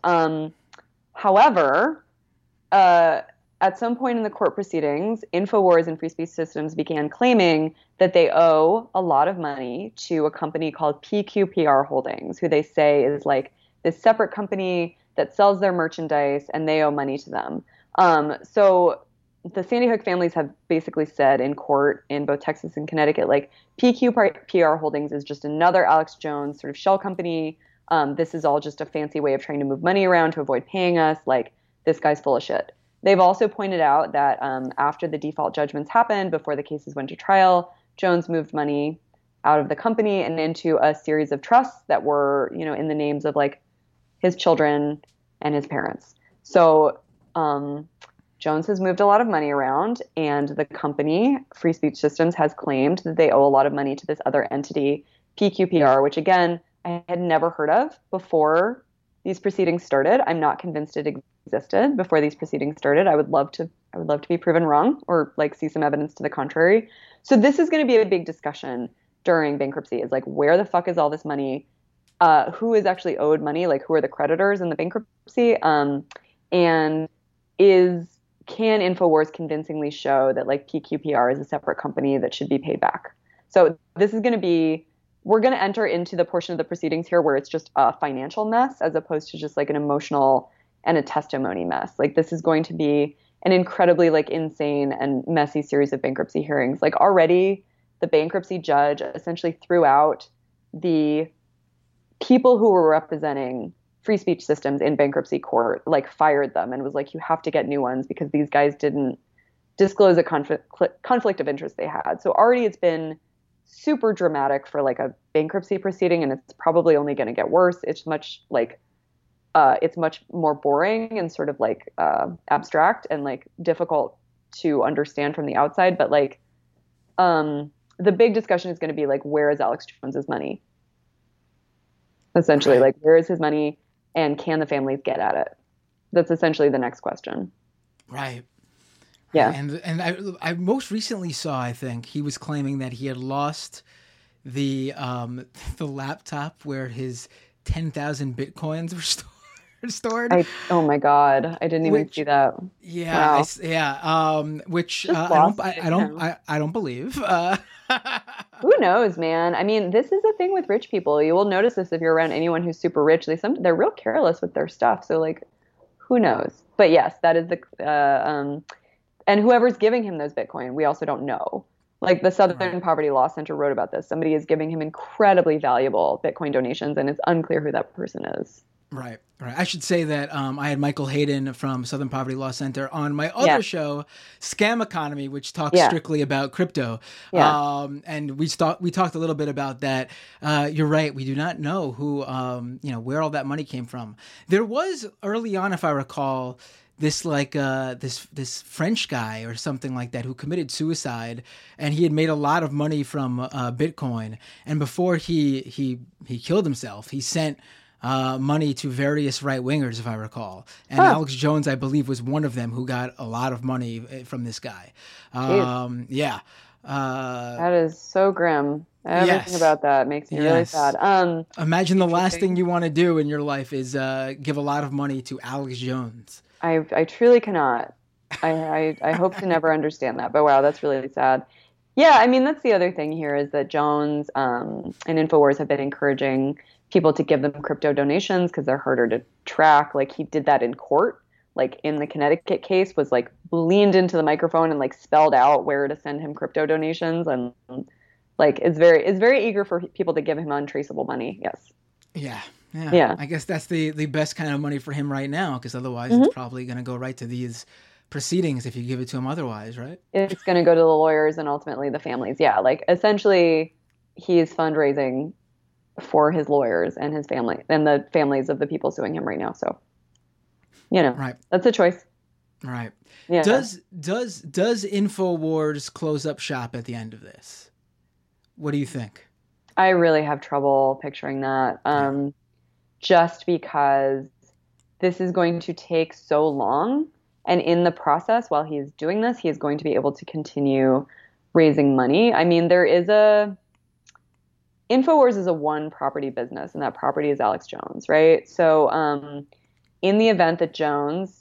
However, at some point in the court proceedings, InfoWars and Free Speech Systems began claiming that they owe a lot of money to a company called PQPR Holdings, who they say is like this separate company that sells their merchandise, and they owe money to them. So the Sandy Hook families have basically said in court in both Texas and Connecticut, like, PQPR Holdings is just another Alex Jones sort of shell company. This is all just a fancy way of trying to move money around to avoid paying us. Like, this guy's full of shit. They've also pointed out that after the default judgments happened, before the cases went to trial, Jones moved money out of the company and into a series of trusts that were, in the names of like his children and his parents. So Jones has moved a lot of money around, and the company, Free Speech Systems, has claimed that they owe a lot of money to this other entity, PQPR, which again, I had never heard of before these proceedings started. I'm not convinced it existed before these proceedings started. I would love to be proven wrong or like see some evidence to the contrary. So this is going to be a big discussion during bankruptcy, is like, where the fuck is all this money? Who is actually owed money? Like, who are the creditors in the bankruptcy? And can InfoWars convincingly show that like PQPR is a separate company that should be paid back? So this is going to be, we're going to enter into the portion of the proceedings here where it's just a financial mess as opposed to just like an emotional and a testimony mess. Like, this is going to be an incredibly like insane and messy series of bankruptcy hearings. Like, already the bankruptcy judge essentially threw out the people who were representing Free Speech Systems in bankruptcy court, like fired them and was like, you have to get new ones because these guys didn't disclose a conflict of interest they had. So already it's been super dramatic for like a bankruptcy proceeding, and it's probably only going to get worse. It's much more boring and sort of like abstract and like difficult to understand from the outside. But like the big discussion is going to be like, where is Alex Jones's money? Essentially, like, where is his money, and can the families get at it? That's essentially the next question. Right. Yeah. And I most recently saw, I think he was claiming that he had lost the laptop where his 10,000 Bitcoins were stored. Oh my God. I didn't even see that. Yeah. Wow. Which I don't believe. Who knows, man? I mean, this is a thing with rich people. You will notice this if you're around anyone who's super rich. They're real careless with their stuff. So like, who knows? But yes, that is and whoever's giving him those Bitcoin, we also don't know. Like, the Southern Poverty Law Center wrote about this. Somebody is giving him incredibly valuable Bitcoin donations, and it's unclear who that person is. Right, right. I should say that I had Michael Hayden from Southern Poverty Law Center on my other show, Scam Economy, which talks strictly about crypto. And we talked a little bit about that. You're right. We do not know who, where all that money came from. There was early on, if I recall, this this French guy or something like that who committed suicide, and he had made a lot of money from Bitcoin. And before he killed himself, he sent money to various right wingers, if I recall. And Alex Jones, I believe, was one of them who got a lot of money from this guy. That is so grim. Everything about that makes me really sad. Imagine the last thing you want to do in your life is give a lot of money to Alex Jones. I truly cannot. I hope to never understand that. But wow, that's really sad. Yeah, I mean, that's the other thing here is that Jones and InfoWars have been encouraging people to give them crypto donations because they're harder to track. Like he did that in court, like in the Connecticut case, was like leaned into the microphone and like spelled out where to send him crypto donations, and like is very eager for people to give him untraceable money. Yes. Yeah. I guess that's the best kind of money for him right now, because otherwise it's probably going to go right to these proceedings if you give it to him otherwise, right? It's going to go to the lawyers and ultimately the families. Yeah, like essentially he's fundraising for his lawyers and his family and the families of the people suing him right now. So, right. That's a choice. Right. Yeah. Does InfoWars close up shop at the end of this? What do you think? I really have trouble picturing that. Just because this is going to take so long. And in the process, while he's doing this, he is going to be able to continue raising money. I mean, InfoWars is a one property business, and that property is Alex Jones, right? So in the event that Jones,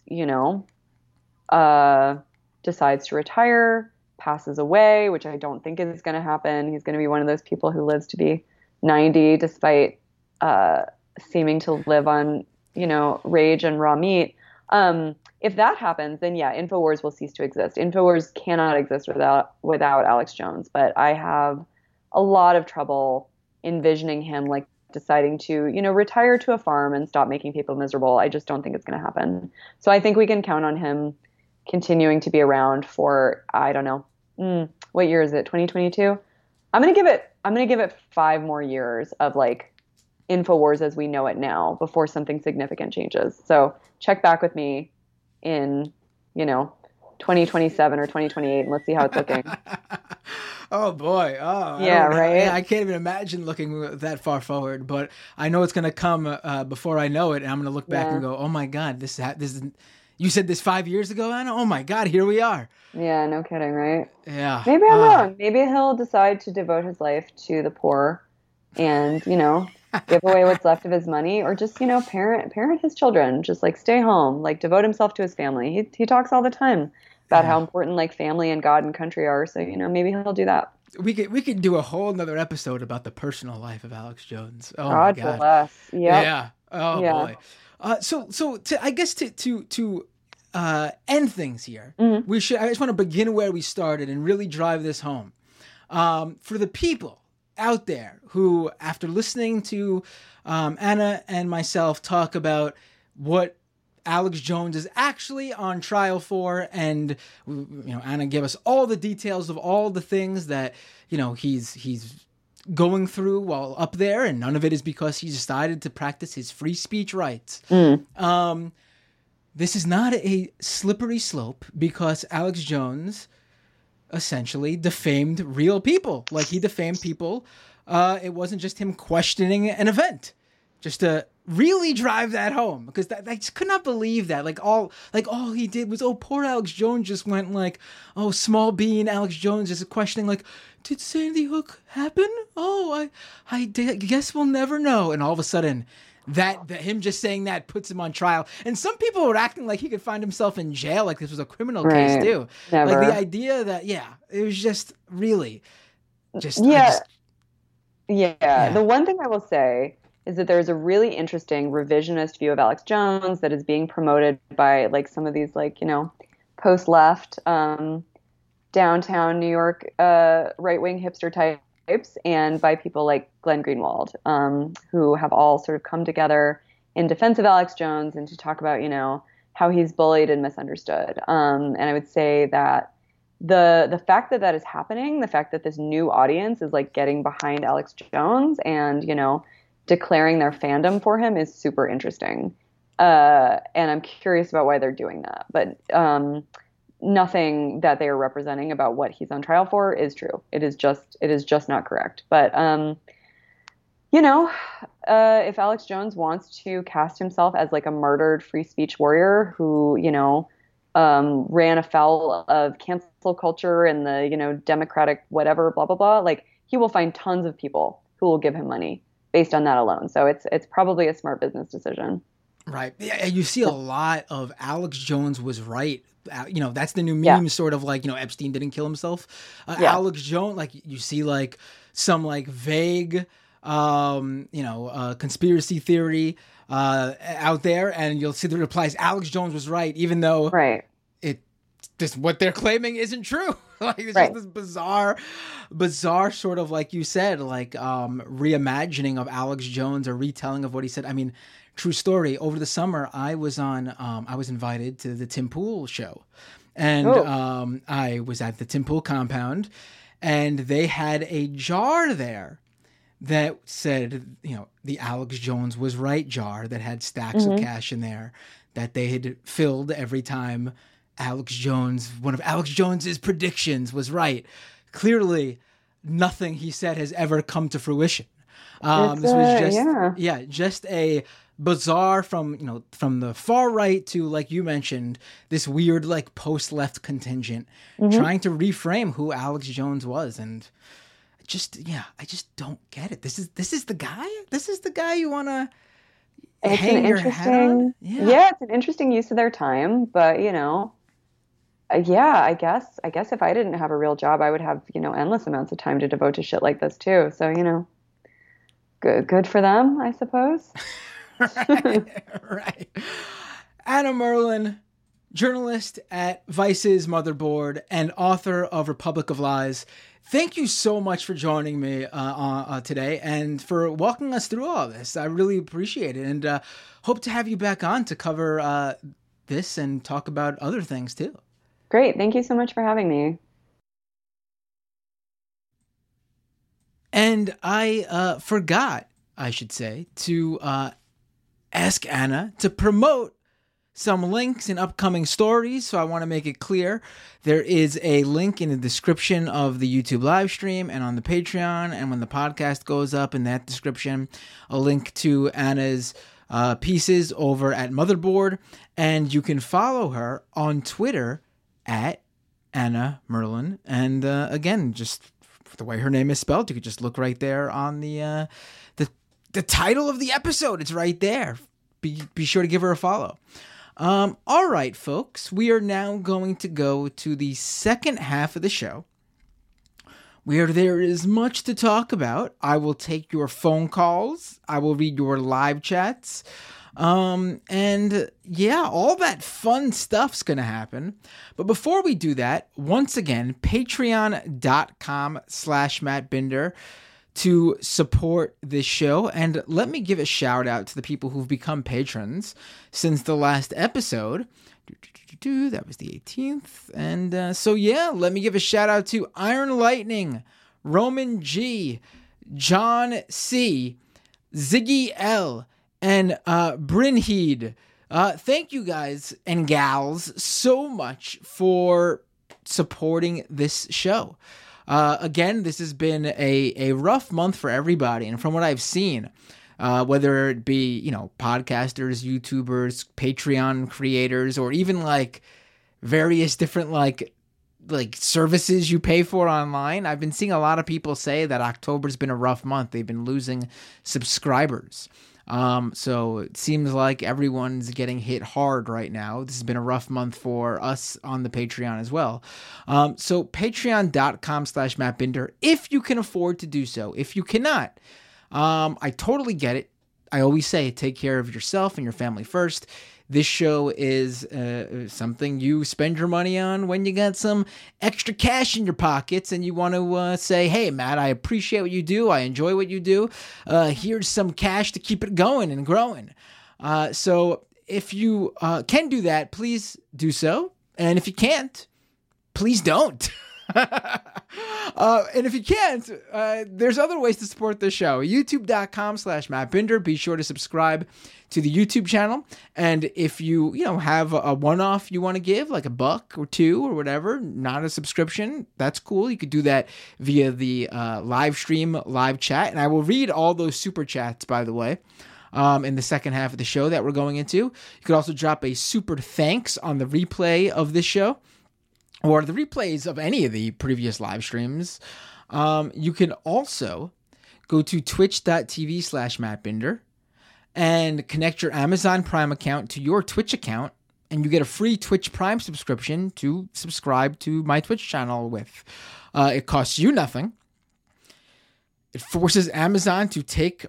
decides to retire, passes away, which I don't think is going to happen. He's going to be one of those people who lives to be 90 despite seeming to live on, rage and raw meat. If that happens, then InfoWars will cease to exist. InfoWars cannot exist without Alex Jones, but I have a lot of trouble envisioning him like deciding to, retire to a farm and stop making people miserable. I just don't think it's going to happen. So I think we can count on him continuing to be around for, I don't know, what year is it? 2022? I'm going to give it 5 more years of like InfoWars as we know it now before something significant changes. So check back with me in, 2027 or 2028 and let's see how it's looking. Oh boy! Oh yeah, right. I can't even imagine looking that far forward, but I know it's going to come before I know it, and I'm going to look back and go, "Oh my God, this is." You said this 5 years ago, Anna. Oh my God, here we are. Yeah, no kidding, right? Yeah. Maybe I'm wrong. Maybe he'll decide to devote his life to the poor, and give away what's left of his money, or just parent his children. Just like stay home, like devote himself to his family. He talks all the time about how important like family and God and country are. So, maybe he'll do that. We could do a whole nother episode about the personal life of Alex Jones. Oh God my God. Bless. Yep. Yeah. Oh boy. So I guess to end things here, I just want to begin where we started and really drive this home. For the people out there who, after listening to Anna and myself talk about what Alex Jones is actually on trial for, and Anna gave us all the details of all the things that he's going through while up there, and none of it is because he decided to practice his free speech rights. This is not a slippery slope, because Alex Jones essentially defamed real people. Like, he defamed people. It wasn't just him questioning an event. Just to really drive that home, because I just could not believe that. All he did was, poor Alex Jones just went like, small bean Alex Jones is questioning like, did Sandy Hook happen? I guess we'll never know. And all of a sudden, that him just saying that puts him on trial. And some people were acting like he could find himself in jail, like this was a criminal case too. Never. Like the idea that it was just really just The one thing I will say is that there's a really interesting revisionist view of Alex Jones that is being promoted by like some of these post-left downtown New York right-wing hipster types, and by people like Glenn Greenwald, who have all sort of come together in defense of Alex Jones and to talk about, how he's bullied and misunderstood. And I would say that the fact that that is happening, the fact that this new audience is like getting behind Alex Jones and, declaring their fandom for him is super interesting. And I'm curious about why they're doing that. But nothing that they are representing about what he's on trial for is true. It is just not correct. But if Alex Jones wants to cast himself as like a murdered free speech warrior who, ran afoul of cancel culture and the, democratic whatever, blah, blah, blah, like he will find tons of people who will give him money based on that alone. So it's probably a smart business decision. Right. Yeah, you see a lot of Alex Jones was right. That's the new meme, sort of like, Epstein didn't kill himself. Alex Jones, like you see like some like vague, conspiracy theory out there, and you'll see the replies, Alex Jones was right, even though what they're claiming isn't true. Like it's just this bizarre sort of, like you said, like reimagining of Alex Jones or retelling of what he said. I mean, true story. Over the summer, I was invited to the Tim Pool show, and I was at the Tim Pool compound, and they had a jar there that said, the Alex Jones was right jar that had stacks of cash in there that they had filled every time one of Alex Jones's predictions was right. Clearly, nothing he said has ever come to fruition. This was just a bizarre from the far right to, like you mentioned, this weird like post-left contingent trying to reframe who Alex Jones was, and I just don't get it. This is the guy. This is the guy you want to hang your hat on. Yeah, it's an interesting use of their time, but I guess if I didn't have a real job, I would have endless amounts of time to devote to shit like this too. So good for them, I suppose. Right. Anna Merlan, journalist at Vice's Motherboard and author of Republic of Lies. Thank you so much for joining me today and for walking us through all this. I really appreciate it, and hope to have you back on to cover this and talk about other things too. Great. Thank you so much for having me. And I forgot, I should say, to ask Anna to promote some links and upcoming stories. So I want to make it clear. There is a link in the description of the YouTube live stream and on the Patreon. And when the podcast goes up, in that description, a link to Anna's pieces over at Motherboard. And you can follow her on Twitter at Anna Merlan. And again, just the way her name is spelled, you could just look right there on the title of the episode. It's right there. Be sure to give her a follow. All right, folks, we are now going to go to the second half of the show, where there is much to talk about. I will take your phone calls. I will read your live chats. And yeah, all that fun stuff's going to happen. But before we do that, once again, patreon.com/MattBinder to support this show. And let me give a shout out to the people who've become patrons since the last episode. That was the 18th. And so yeah, let me give a shout out to Iron Lightning, Roman G, John C, Ziggy L, and Brynheed. Thank you guys and gals so much for supporting this show. Again, this has been a rough month for everybody. And from what I've seen, whether it be, podcasters, YouTubers, Patreon creators, or even like various different like services you pay for online, I've been seeing a lot of people say that October's been a rough month. They've been losing subscribers. So it seems like everyone's getting hit hard right now. This has been a rough month for us on the Patreon as well. So patreon.com/MattBinder, if you can afford to do so. If you cannot, I totally get it. I always say, take care of yourself and your family first. This show is something you spend your money on when you got some extra cash in your pockets and you want to say, hey, Matt, I appreciate what you do. I enjoy what you do. Here's some cash to keep it going and growing. So if you can do that, please do so. And if you can't, please don't. And if you can't, there's other ways to support the show. YouTube.com/Matt Binder. Be sure to subscribe to the YouTube channel. And if you have a one-off you want to give, like $1 or $2 or whatever, not a subscription, that's cool. You could do that via the live stream, live chat. And I will read all those super chats, by the way, in the second half of the show that we're going into. You could also drop a super thanks on the replay of this show, or the replays of any of the previous live streams. You can also go to twitch.tv/MattBinder and connect your Amazon Prime account to your Twitch account, and you get a free Twitch Prime subscription to subscribe to my Twitch channel with. It costs you nothing. It forces Amazon to take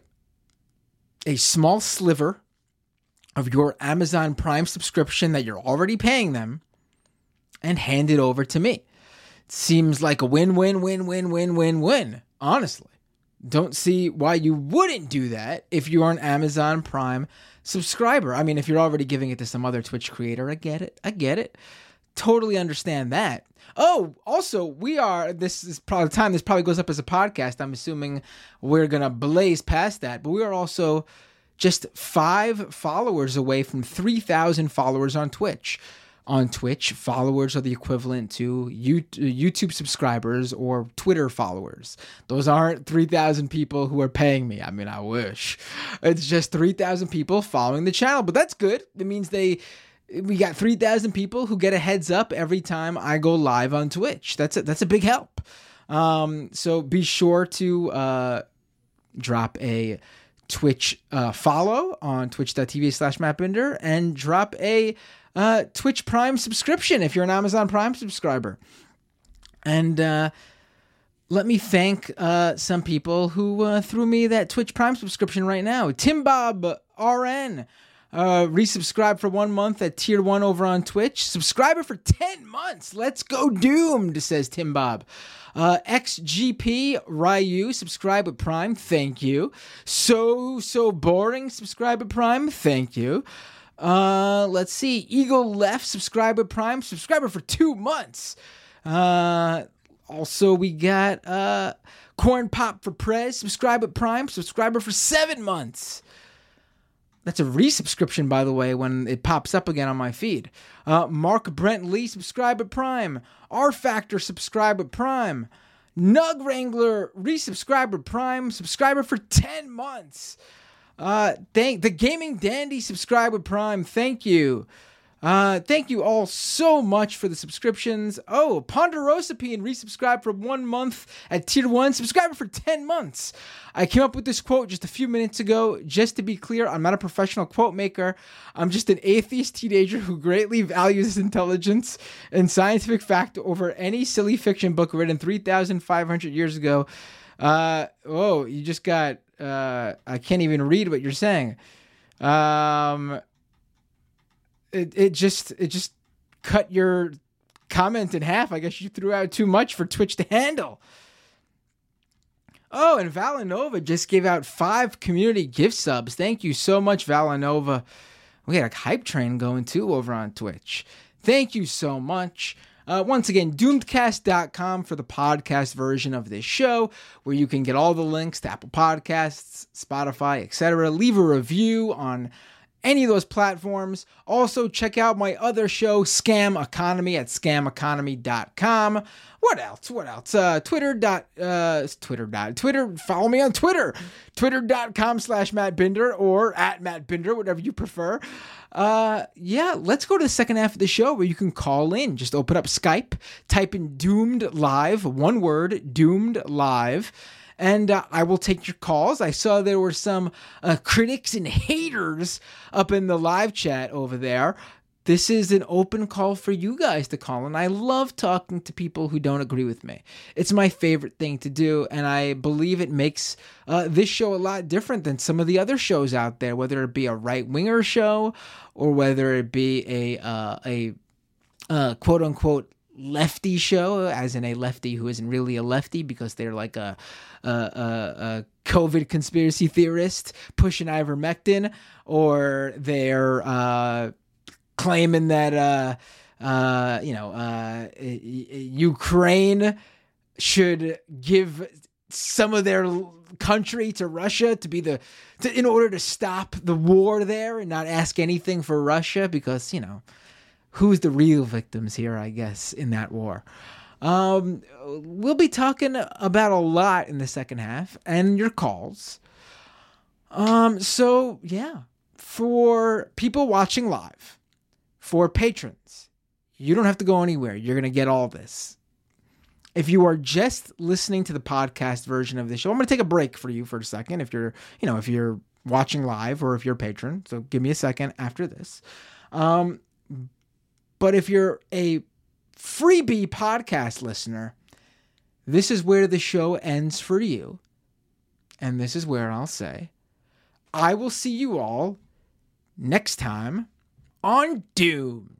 a small sliver of your Amazon Prime subscription that you're already paying them and hand it over to me. It seems like a win-win-win-win-win-win-win, honestly. Don't see why you wouldn't do that if you are an Amazon Prime subscriber. I mean, if you're already giving it to some other Twitch creator, I get it. Totally understand that. Oh, also, this is probably the time this probably goes up as a podcast. I'm assuming we're going to blaze past that, but we are also just 5 followers away from 3,000 followers on Twitch. On Twitch, followers are the equivalent to YouTube subscribers or Twitter followers. Those aren't 3,000 people who are paying me. I mean, I wish. It's just 3,000 people following the channel, but that's good. It means we got 3,000 people who get a heads up every time I go live on Twitch. That's a big help. So be sure to drop a Twitch follow on twitch.tv/MattBinder and drop a Twitch Prime subscription if you're an Amazon Prime subscriber. And let me thank some people who threw me that Twitch Prime subscription right now. Tim Bob RN resubscribed for 1 month at tier 1 over on Twitch. Subscriber for 10 months. Let's go doomed, says Tim Bob. XGP Ryu, subscribe with Prime. Thank you. So boring, subscribe with Prime. Thank you. Let's see. Eagle Left, subscriber Prime, subscriber for 2 months. Also we got Corn Pop for Prez, subscriber Prime, subscriber for 7 months. That's a resubscription, by the way, when it pops up again on my feed. Mark Brent Lee, subscriber Prime. R Factor, subscriber Prime. Nug Wrangler, resubscriber Prime, subscriber for 10 months. Thank the Gaming Dandy, subscriber Prime. Thank you. Thank you all so much for the subscriptions. Oh, Ponderosapine resubscribed for 1 month at tier 1, subscriber for 10 months. I came up with this quote just a few minutes ago. Just to be clear, I'm not a professional quote maker. I'm just an atheist teenager who greatly values his intelligence and scientific fact over any silly fiction book written 3,500 years ago. You just got, I can't even read what you're saying. It just cut your comment in half. I guess you threw out too much for Twitch to handle. Oh, and Valanova just gave out 5 community gift subs. Thank you so much, Valanova. We got a hype train going too over on Twitch. Thank you so much. Once again, doomedcast.com for the podcast version of this show, where you can get all the links to Apple Podcasts, Spotify, etc. Leave a review on any of those platforms. Also, check out my other show, Scam Economy, at scameconomy.com. What else? Twitter. Follow me on Twitter. Twitter.com/MattBinder or at MattBinder, whatever you prefer. Let's go to the second half of the show where you can call in. Just open up Skype, type in Doomed Live, one word, Doomed Live. And I will take your calls. I saw there were some critics and haters up in the live chat over there. This is an open call for you guys to call, and I love talking to people who don't agree with me. It's my favorite thing to do, and I believe it makes this show a lot different than some of the other shows out there, whether it be a right-winger show or whether it be a quote-unquote lefty show, as in a lefty who isn't really a lefty because they're like a COVID conspiracy theorist pushing ivermectin, or they're claiming that Ukraine should give some of their country to Russia in order to stop the war there and not ask anything for Russia, because, who's the real victims here, I guess, in that war. We'll be talking about a lot in the second half and your calls. So yeah, for people watching live, for patrons, you don't have to go anywhere. You're going to get all this. If you are just listening to the podcast version of the show, I'm going to take a break for you for a second. If you're watching live, or if you're a patron, so give me a second after this. But if you're a freebie podcast listener, this is where the show ends for you. And this is where I'll say, I will see you all next time on Doom.